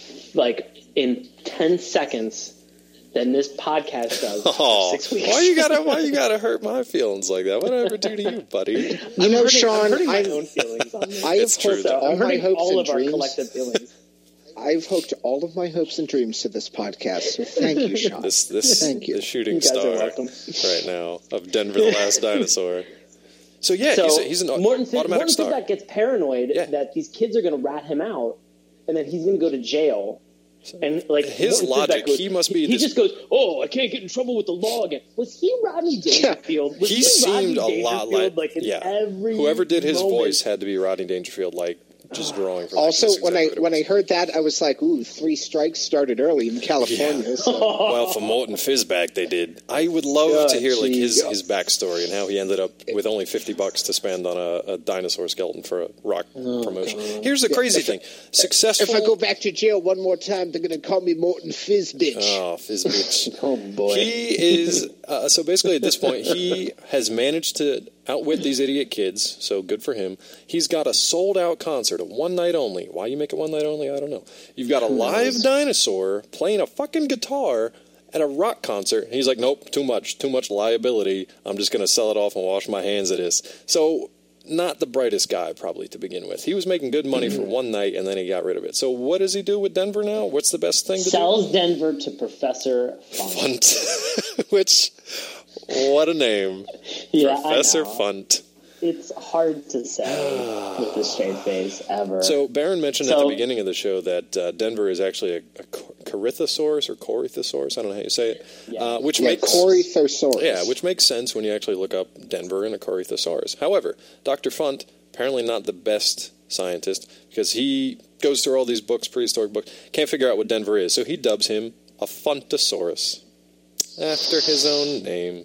like in ten seconds than this podcast does Oh, for six weeks. why you gotta why you gotta hurt my feelings like that? What did I ever do to you, buddy? You know, hurting, Sean, I'm hurting my I've, own feelings on this. I have It's true, hoped though. all I'm my hurting hopes all and of our dreams. collective feelings. I've hooked all of my hopes and dreams to this podcast. So thank you, Sean. This this Thank you. the shooting You guys are star welcome. right now of Denver the Last Dinosaur. So yeah, So he's, a, he's an Morton, automatic Morton star. Fitzpatrick gets paranoid Yeah. that these kids are going to rat him out, and then he's going to go to jail. And like His Morton logic, Fitzpatrick goes, he must be He this- just goes, "Oh, I can't get in trouble with the law again." Was he Rodney Dangerfield? Was He he seemed Rodney a lot Dangerfield, like, in yeah. every Whoever did his moment? voice had to be Rodney Dangerfield, like just drawing from. Also, that's when I exactly what when it I was. heard that, I was like, "Ooh, three strikes started early in California." So. Well, for Morton Fizzback, they did. I would love God, to hear like his, geez. his backstory and how he ended up with only fifty bucks to spend on a, a dinosaur skeleton for a rock promotion. Here's the crazy thing: successful. If I go back to jail one more time, they're going to call me Morton Fizz bitch. Oh, Fizz bitch. Oh boy. He is uh, so basically at this point he has managed to outwit these idiot kids. So good for him. He's got a sold out concert, a one night only. Why you make it one night only? I don't know. You've got a live dinosaur playing a fucking guitar at a rock concert. He's like, nope, too much, too much liability. I'm just going to sell it off and wash my hands of this. So not the brightest guy probably to begin with. He was making good money for one night and then he got rid of it. So what does he do with Denver now? What's the best thing to Sells Denver to Professor do? Font. Funt. Which, what a name. Yeah, I Professor know. Funt. It's hard to say with a straight face ever. So Baron mentioned at So- the beginning of the show that uh, Denver is actually a, a Corythosaurus or Corythosaurus, I don't know how you say it, Yeah. uh, which Yeah, makes Corythosaurus. yeah, which makes sense when you actually look up Denver and a Corythosaurus. However, Doctor Funt, apparently not the best scientist because he goes through all these books, prehistoric books, can't figure out what Denver is, so he dubs him a Funtosaurus after his own name,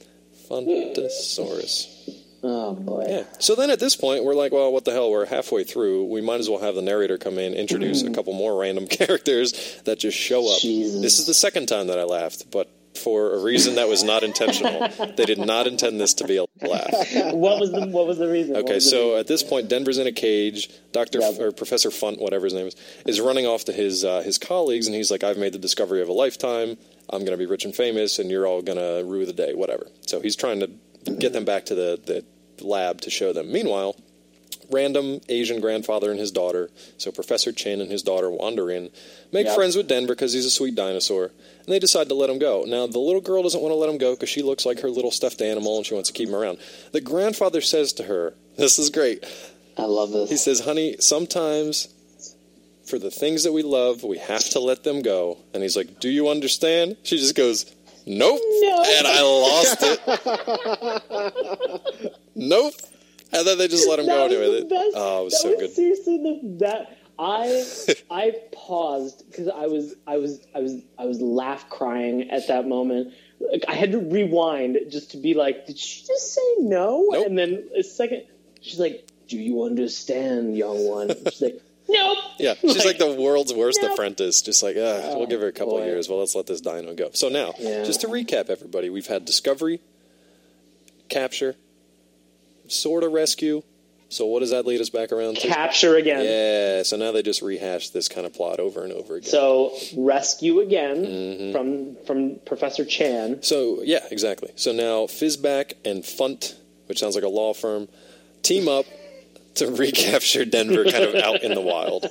Funtosaurus. oh boy. Yeah. So then at this point, we're like, well, what the hell? We're halfway through. We might as well have the narrator come in, introduce a couple more random characters that just show up. Jesus. This is the second time that I laughed, but for a reason that was not intentional. They did not intend this to be a laugh. What was the What was the reason? What Okay, was the so reason? at this point, Denver's in a cage. Doctor Yeah. F- or Professor Funt, whatever his name is, is running off to his uh, his colleagues, and he's like, "I've made the discovery of a lifetime. I'm going to be rich and famous, and you're all going to rue the day, whatever." So he's trying to get them back to the, the lab to show them. Meanwhile, random Asian grandfather and his daughter, so Professor Chin and his daughter wander in, make Yep. friends with Denver because he's a sweet dinosaur, and they decide to let him go. Now, the little girl doesn't want to let him go because she looks like her little stuffed animal and she wants to keep him around. The grandfather says to her, this is great, I love this. He says, honey, sometimes for the things that we love, we have to let them go. And he's like, do you understand? She just goes, nope. No. And I lost it. Nope. And then they just let him that go was anyway. the best. Oh, it was that so was good. Seriously, the, that I I paused because I was I was I was I was laugh crying at that moment. Like, I had to rewind just to be like, did she just say no? Nope. And then a second, she's like, do you understand, young one? And she's like, nope. Yeah, she's like, the world's worst nope. apprentice. Just like, ah, we'll give her a couple boy. of years. Well, let's let this dino go. So now, Yeah. just to recap, everybody, we've had discovery, capture, sort of rescue. So what does that lead us back around to? Capture again. Yeah, so now they just rehash this kind of plot over and over again. So rescue again Mm-hmm. from from Professor Chan. So, yeah, exactly. So now Fizback and Funt, which sounds like a law firm, team up to recapture Denver kind of out in the wild.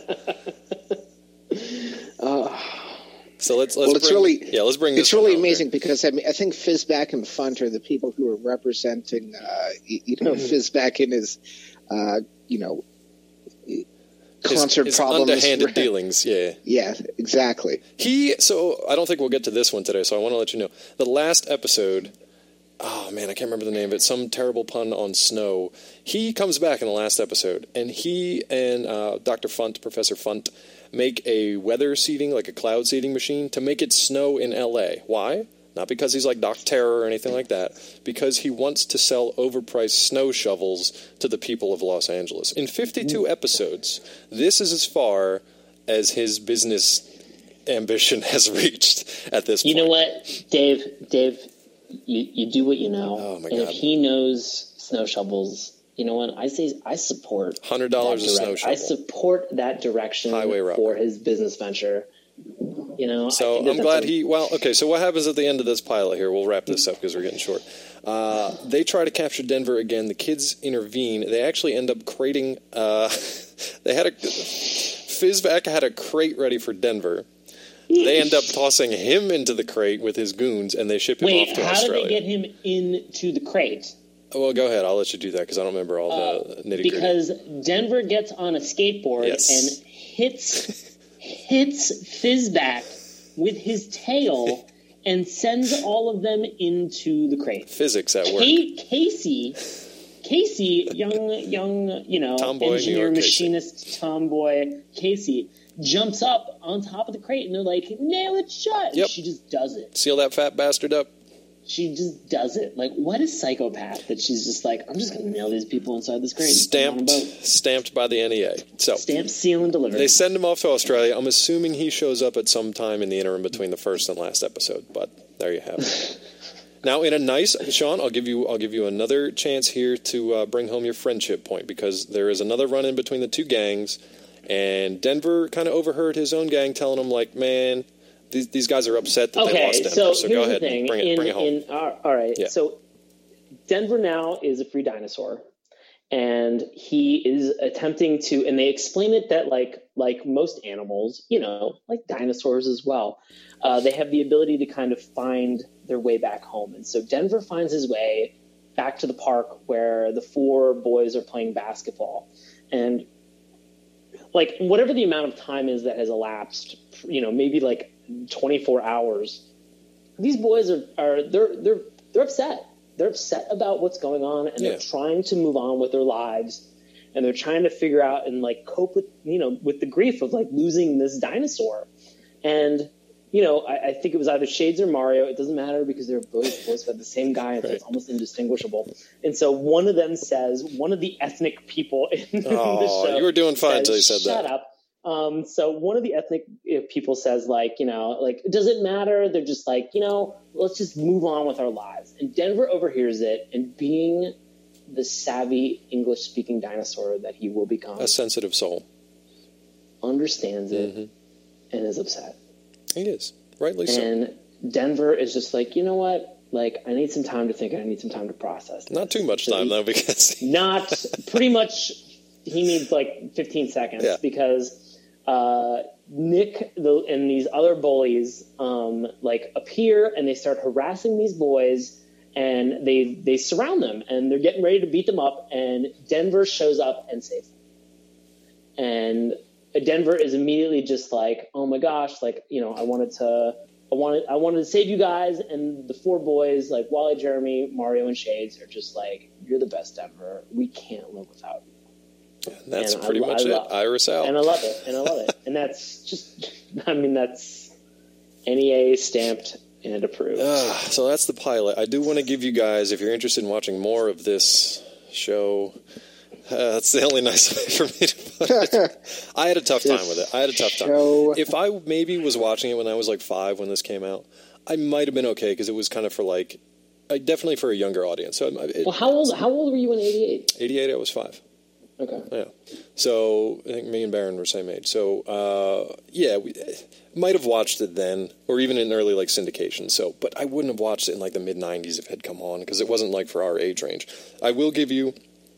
Uh, So let's, let's well, it's bring, really yeah, let's bring this it's really one out amazing because I mean I think Fizback and Funt are the people who are representing uh, you, you know Fizback in his uh, you know His- concert his problems. underhanded dealings, yeah. Yeah, exactly. He, so I don't think we'll get to this one today, so I want to let you know. The last episode, oh man, I can't remember the name of it, some terrible pun on snow. He comes back in the last episode, and he and uh, Doctor Funt, Professor Funt, make a weather seeding, like a cloud seeding machine, to make it snow in L A. Why? Not because he's like Doc Terror or anything like that. Because he wants to sell overpriced snow shovels to the people of Los Angeles. In fifty-two episodes, this is as far as his business ambition has reached at this You point. know what, Dave? Dave, you, you do what you know. Oh, my and God. if he knows snow shovels, you know what? I say I support one hundred dollars that a snow direct- shovel. I support that direction Highway robbery. for his business venture. You know, I So think that I'm that's glad a- he. Well, okay. So what happens at the end of this pilot here? We'll wrap this up because we're getting short. Uh, they try to capture Denver again. The kids intervene. They actually end up crating. Uh, they had a Fizback had a crate ready for Denver. They end up tossing him into the crate with his goons, and they ship him Wait, off to how Australia. did they get him into the crate? Well, go ahead. I'll let you do that because I don't remember all the nitty gritty. Because Denver gets on a skateboard Yes. and hits hits Fizback with his tail and sends all of them into the crate. Physics at work. Kate, Casey, Casey, young, young, you know, Tomboy, New engineer, York Casey. machinist, tomboy, Casey, jumps up on top of the crate and they're like, nail it shut. And Yep. she just does it. Seal that fat bastard up. She just does it. Like, what a psychopath that she's just like, I'm just going to nail these people inside this crate. and put them on a Stamped, boat. stamped by the N E A. So Stamp, seal, and deliver. they send him off to Australia. I'm assuming he shows up at some time in the interim between the first and last episode. But there you have it. Now, in a nice, Sean, I'll give you, I'll give you another chance here to uh, bring home your friendship point because there is another run in between the two gangs, and Denver kind of overheard his own gang telling him like, "Man, these, these guys are upset that they Okay, lost Denver." so, So, here's go the ahead, thing. and bring it, in, bring it home. In, uh, all right, Yeah. so Denver now is a free dinosaur, and he is attempting to, and they explain it that like like most animals, you know, like dinosaurs as well, uh, they have the ability to kind of find their way back home. And so Denver finds his way back to the park where the four boys are playing basketball, and like whatever the amount of time is that has elapsed, you know, maybe like twenty-four hours. These boys are, are they're they're they're upset. They're upset about what's going on, and Yeah. they're trying to move on with their lives, and they're trying to figure out and like cope with you know with the grief of like losing this dinosaur. And you know, I, I think it was either Shades or Mario. It doesn't matter because they're both voiced by the same guy, and so it's Right. almost indistinguishable. And so one of them says, one of the ethnic people in Oh, the show, you were doing fine says, until you said Shut that. up. Um, so one of the ethnic uh, people says, like, you know, like, does it matter? They're just like, you know, let's just move on with our lives. And Denver overhears it, and being the savvy English-speaking dinosaur that he will become, A sensitive soul. understands it Mm-hmm. and is upset. He is. Rightly so. And Denver is just like, you know what? Like, I need some time to think, and I need some time to process. Not too much So time, he- though, because... Not pretty much. He needs like fifteen seconds Yeah. because uh, Nick the, and these other bullies um, like appear and they start harassing these boys, and they they surround them, and they're getting ready to beat them up, and Denver shows up and saves them. And Denver is immediately just like, oh my gosh, like, you know, I wanted to, I wanted, I wanted to save you guys. And the four boys, like Wally, Jeremy, Mario, and Shades, are just like, you're the best, Denver. We can't live without you. And that's and pretty I, much I it. love, Iris out. And I love it. And I love it. And that's just, I mean, that's N E A stamped and approved. Uh, so that's the pilot. I do want to give you guys, if you're interested in watching more of this show, Uh, that's the only nice way for me to put it. I had a tough time with it. I had a tough time. Show. If I maybe was watching it when I was like five when this came out, I might have been okay because it was kind of for like, uh, definitely for a younger audience. So it, well, how old? How old were you in eighty-eight? eighty-eight, I was five. Okay. Yeah. So I think me and Baron were same age. So uh, yeah, we might have watched it then, or even in early like syndication. So, but I wouldn't have watched it in like the mid nineties if it had come on because it wasn't like for our age range. I will give you.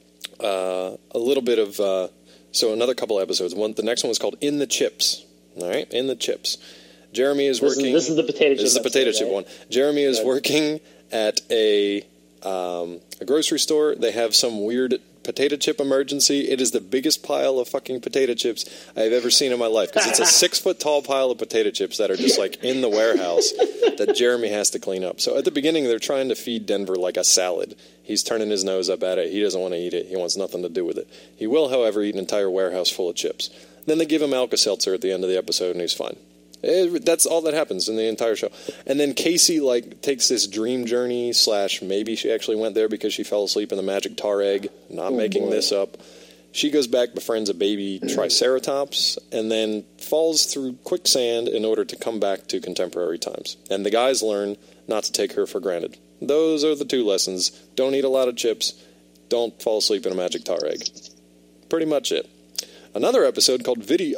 Uh, a little bit of uh, so another couple episodes. One, the next one was called "In the Chips." All right, in the chips. Jeremy is this working. Is, this is the potato chip. This is the potato episode, chip right? one. Jeremy is Good. working at a um, a grocery store. They have some weird potato chip emergency. It is the biggest pile of fucking potato chips I've ever seen in my life because it's a six foot tall pile of potato chips that are just like in the warehouse that Jeremy has to clean up. So at the beginning, they're trying to feed Denver like a salad. He's turning his nose up at it. He doesn't want to eat it. He wants nothing to do with it. He will, however, eat an entire warehouse full of chips. Then they give him Alka-Seltzer at the end of the episode, and he's fine. It, that's all that happens in the entire show. And then Casey like takes this dream journey slash maybe she actually went there because she fell asleep in the magic tar egg. Not oh, making boy. this up. She goes back, befriends a baby triceratops, and then falls through quicksand in order to come back to contemporary times. And the guys learn not to take her for granted. Those are the two lessons. Don't eat a lot of chips. Don't fall asleep in a magic tar egg. Pretty much it. Another episode called Video.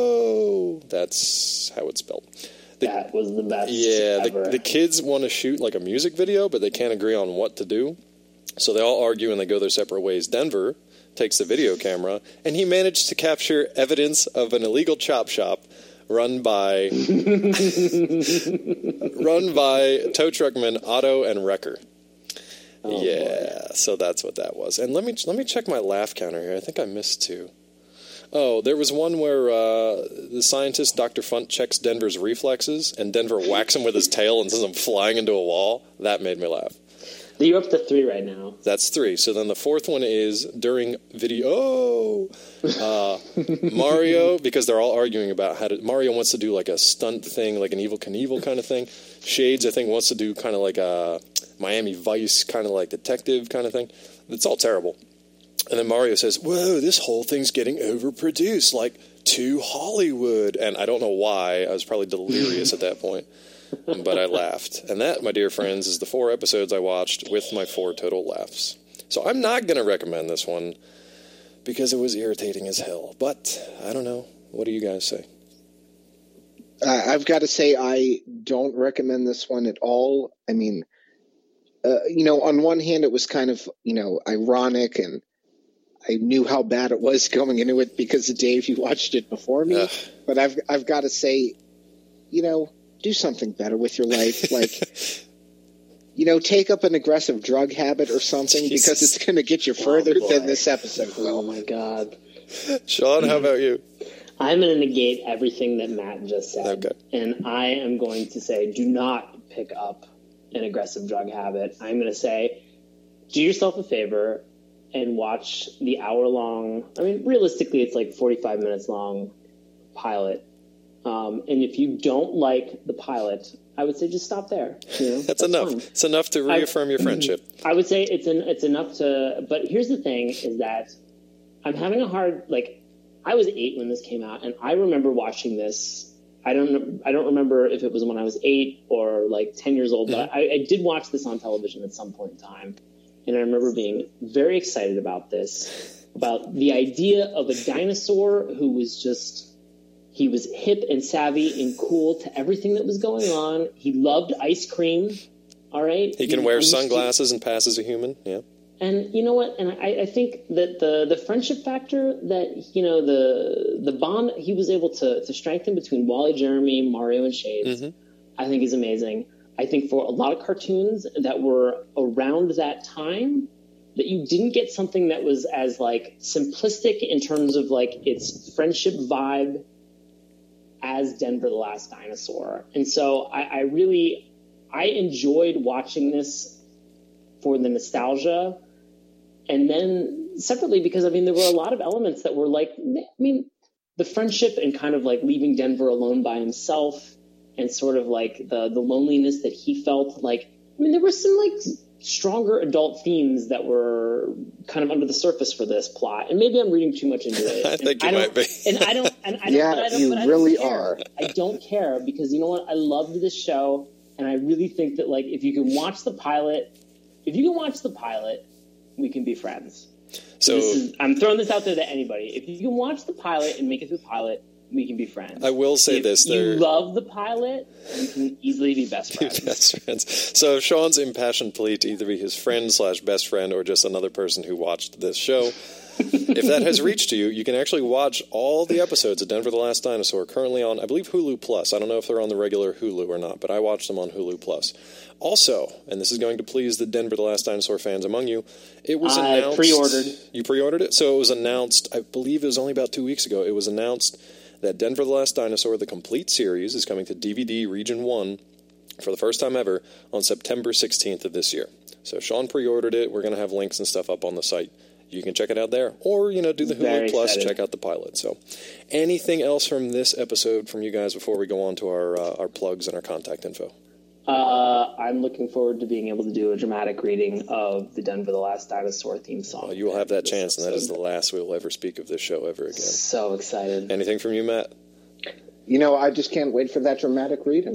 Oh, that's how it's spelled. The, that was the best. Yeah, ever. The, the kids want to shoot like a music video, but they can't agree on what to do. So they all argue and they go their separate ways. Denver takes the video camera, and he managed to capture evidence of an illegal chop shop run by run by tow truckmen Otto and Wrecker. Oh, yeah, boy. So that's what that was. And let me let me check my laugh counter here. I think I missed two. Oh, there was one where uh, the scientist, Doctor Funt, checks Denver's reflexes, and Denver whacks him with his tail and sends him flying into a wall. That made me laugh. You're up to three right now. That's three. So then the fourth one is during video. Oh, uh, Mario, because they're all arguing about how to. Mario wants to do like a stunt thing, like an Evel Knievel kind of thing. Shades, I think, wants to do kind of like a Miami Vice kind of like detective kind of thing. It's all terrible. And then Mario says, "Whoa, this whole thing's getting overproduced, like too Hollywood." And I don't know why. I was probably delirious at that point. But I laughed. And that, my dear friends, is the four episodes I watched with my four total laughs. So I'm not going to recommend this one because it was irritating as hell. But I don't know. What do you guys say? Uh, I've got to say I don't recommend this one at all. I mean, uh, you know, on one hand, it was kind of, you know, ironic, and I knew how bad it was going into it because Dave, you watched it before me. Ugh. But I've I've got to say, you know, do something better with your life. Like, you know, take up an aggressive drug habit or something Jesus. Because it's going to get you further oh, than this episode will. Oh, my God. Sean, how about you? I'm going to negate everything that Matt just said. Okay. And I am going to say, do not pick up an aggressive drug habit. I'm going to say, do yourself a favor and watch the hour-long, I mean, realistically, it's like forty-five minutes long pilot. Um, and if you don't like the pilot, I would say just stop there. You know? That's, That's enough. fine. It's enough to reaffirm I, your friendship. I would say it's an, it's enough to. But here's the thing: is that I'm having a hard like. I was eight when this came out, and I remember watching this. I don't. I don't remember if it was when I was eight or like ten years old, mm-hmm. but I, I did watch this on television at some point in time, and I remember being very excited about this, about the idea of a dinosaur who was just. He was hip and savvy and cool to everything that was going on. He loved ice cream. All right. He can he wear sunglasses and pass as a human. Yeah. And you know what? And I, I think that the, the friendship factor that, you know, the the bond he was able to, to strengthen between Wally, Jeremy, Mario, and Shades, mm-hmm. I think is amazing. I think for a lot of cartoons that were around that time, that you didn't get something that was as like simplistic in terms of like its friendship vibe as Denver the Last Dinosaur. And so I, I really, I enjoyed watching this for the nostalgia. And then separately, because I mean, there were a lot of elements that were like, I mean, the friendship and kind of like leaving Denver alone by himself and sort of like the, the loneliness that he felt. Like, I mean, there were some like stronger adult themes that were kind of under the surface for this plot. And maybe I'm reading too much into it. I think you I might be. And I don't, and I don't, yeah, but I don't, you but I really don't care. are. I don't care because you know what? I loved this show. And I really think that like, if you can watch the pilot, if you can watch the pilot, we can be friends. So this is, I'm throwing this out there to anybody. If you can watch the pilot and make it through the pilot, we can be friends. I will say if this: you there love the pilot, we can easily be best friends. best friends. So Sean's impassioned plea to either be his friend slash best friend or just another person who watched this show. If that has reached you, you can actually watch all the episodes of Denver the Last Dinosaur currently on, I believe, Hulu Plus. I don't know if they're on the regular Hulu or not, but I watched them on Hulu Plus. Also, and this is going to please the Denver the Last Dinosaur fans among you, it was I announced... pre-ordered. You pre-ordered it? So it was announced, I believe it was only about two weeks ago, it was announced that Denver the Last Dinosaur, the complete series, is coming to D V D Region one for the first time ever on September sixteenth of this year. So Sean pre-ordered it. We're going to have links and stuff up on the site. You can check it out there. Or, you know, do the Hulu Very Plus, excited. check out the pilot. So anything else from this episode from you guys before we go on to our, uh, our plugs and our contact info? Uh, I'm looking forward to being able to do a dramatic reading of the Denver the Last Dinosaur theme song. Well, you will have that chance, and that is the last we will ever speak of this show ever again. So excited. Anything from you, Matt? You know, I just can't wait for that dramatic reading.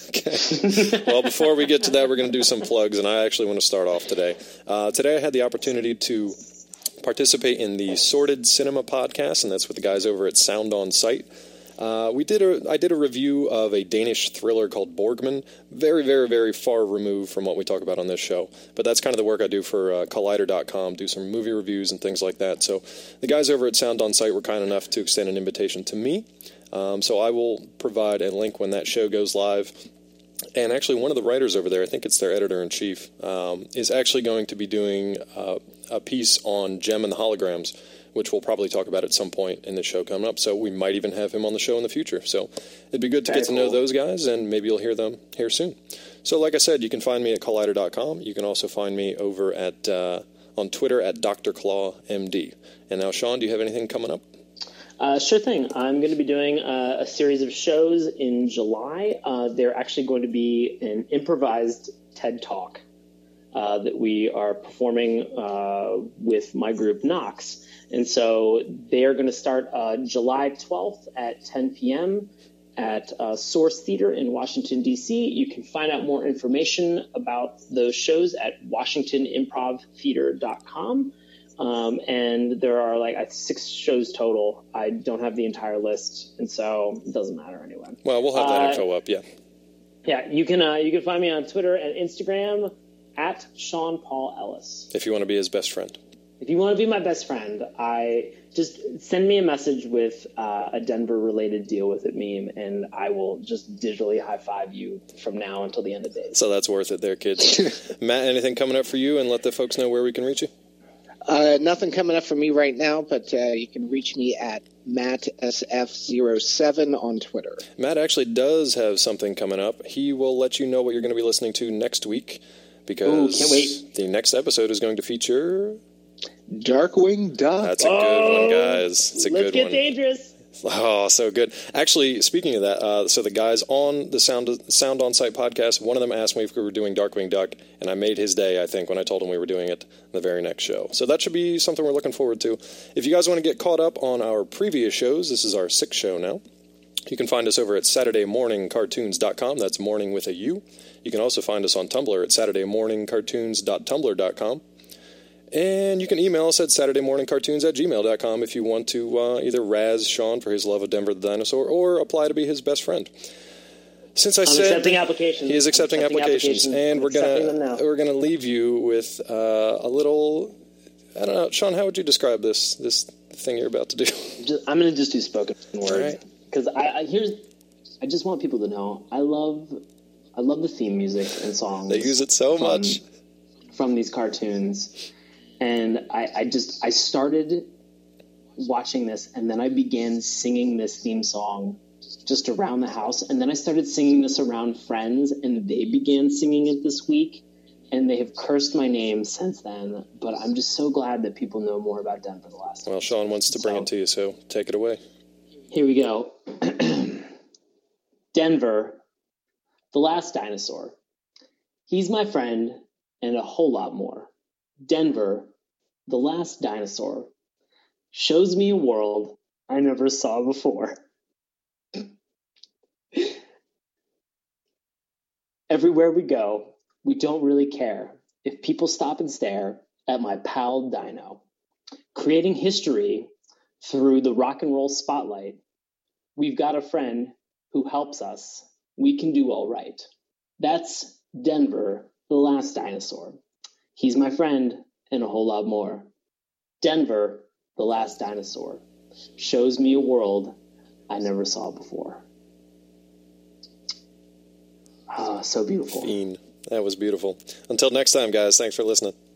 Okay. Well, before we get to that, we're going to do some plugs, and I actually want to start off today. Uh, today I had the opportunity to participate in the Sorted Cinema podcast, and that's with the guys over at Sound On Sight. Uh, we did a, I did a review of a Danish thriller called Borgman, very, very, very far removed from what we talk about on this show. But that's kind of the work I do for uh, Collider dot com, do some movie reviews and things like that. So the guys over at Sound On Sight were kind enough to extend an invitation to me. Um, so I will provide a link when that show goes live. And actually, one of the writers over there, I think it's their editor-in-chief, um, is actually going to be doing uh, a piece on Gem and the Holograms, which we'll probably talk about at some point in the show coming up. So we might even have him on the show in the future. So it'd be good to Very get to cool. know those guys, and maybe you'll hear them here soon. So like I said, you can find me at Collider dot com. You can also find me over at uh, on Twitter at Doctor Claw M D. And now, Sean, do you have anything coming up? Uh, sure thing. I'm going to be doing uh, a series of shows in July. Uh, they're actually going to be an improvised TED Talk uh, that we are performing uh, with my group Knox. And so they are going to start uh, July twelfth at ten p.m. at uh, Source Theater in Washington, D C. You can find out more information about those shows at washington improv theater dot com. Um, and there are like uh, six shows total. I don't have the entire list, and so it doesn't matter anyway. Well, we'll have that Uh, info up, yeah. Yeah, you can uh, you can find me on Twitter and Instagram at Sean Paul Ellis. If you want to be his best friend. If you want to be my best friend, I just send me a message with uh, a Denver-related deal with it meme, and I will just digitally high-five you from now until the end of days. So that's worth it there, kids. Matt, anything coming up for you, and let the folks know where we can reach you? Uh, nothing coming up for me right now, but uh, you can reach me at Matt S F zero seven on Twitter. Matt actually does have something coming up. He will let you know what you're going to be listening to next week, because Ooh, can't wait. the next episode is going to feature... Darkwing Duck. That's a good one, guys. It's a Let's good get one. dangerous. Oh, so good. Actually, speaking of that, uh, so the guys on the Sound Sound On Site podcast, one of them asked me if we were doing Darkwing Duck, and I made his day, I think, when I told him we were doing it the very next show. So that should be something we're looking forward to. If you guys want to get caught up on our previous shows, this is our sixth show now. You can find us over at saturday morning cartoons dot com. That's morning with a U. You can also find us on Tumblr at saturday morning cartoons dot tumblr dot com. And you can email us at saturday morning cartoons at gmail dot com if you want to uh, either razz Sean for his love of Denver the Dinosaur or apply to be his best friend. Since I I'm said accepting applications. he is accepting, I'm accepting applications, applications. and we're Accepting them gonna now. we're gonna leave you with uh, a little. I don't know, Sean. How would you describe this this thing you're about to do? Just, I'm going to just do spoken word right. because I, I here's I just want people to know I love I love the theme music and songs. They use it so from, much. From these cartoons. And I, I just, I started watching this, and then I began singing this theme song just around the house. And then I started singing this around friends, and they began singing it this week. And they have cursed my name since then. But I'm just so glad that people know more about Denver the last time. Well, Sean wants to bring so, it to you, so take it away. Here we go. Denver, the last dinosaur. He's my friend and a whole lot more. Denver, the last dinosaur, shows me a world I never saw before. Everywhere we go, we don't really care if people stop and stare at my pal Dino. Creating history through the rock and roll spotlight, we've got a friend who helps us. We can do all right. That's Denver, the last dinosaur. He's my friend and a whole lot more. Denver, the last dinosaur, shows me a world I never saw before. Ah, so beautiful. Fiend. That was beautiful. Until next time, guys, thanks for listening.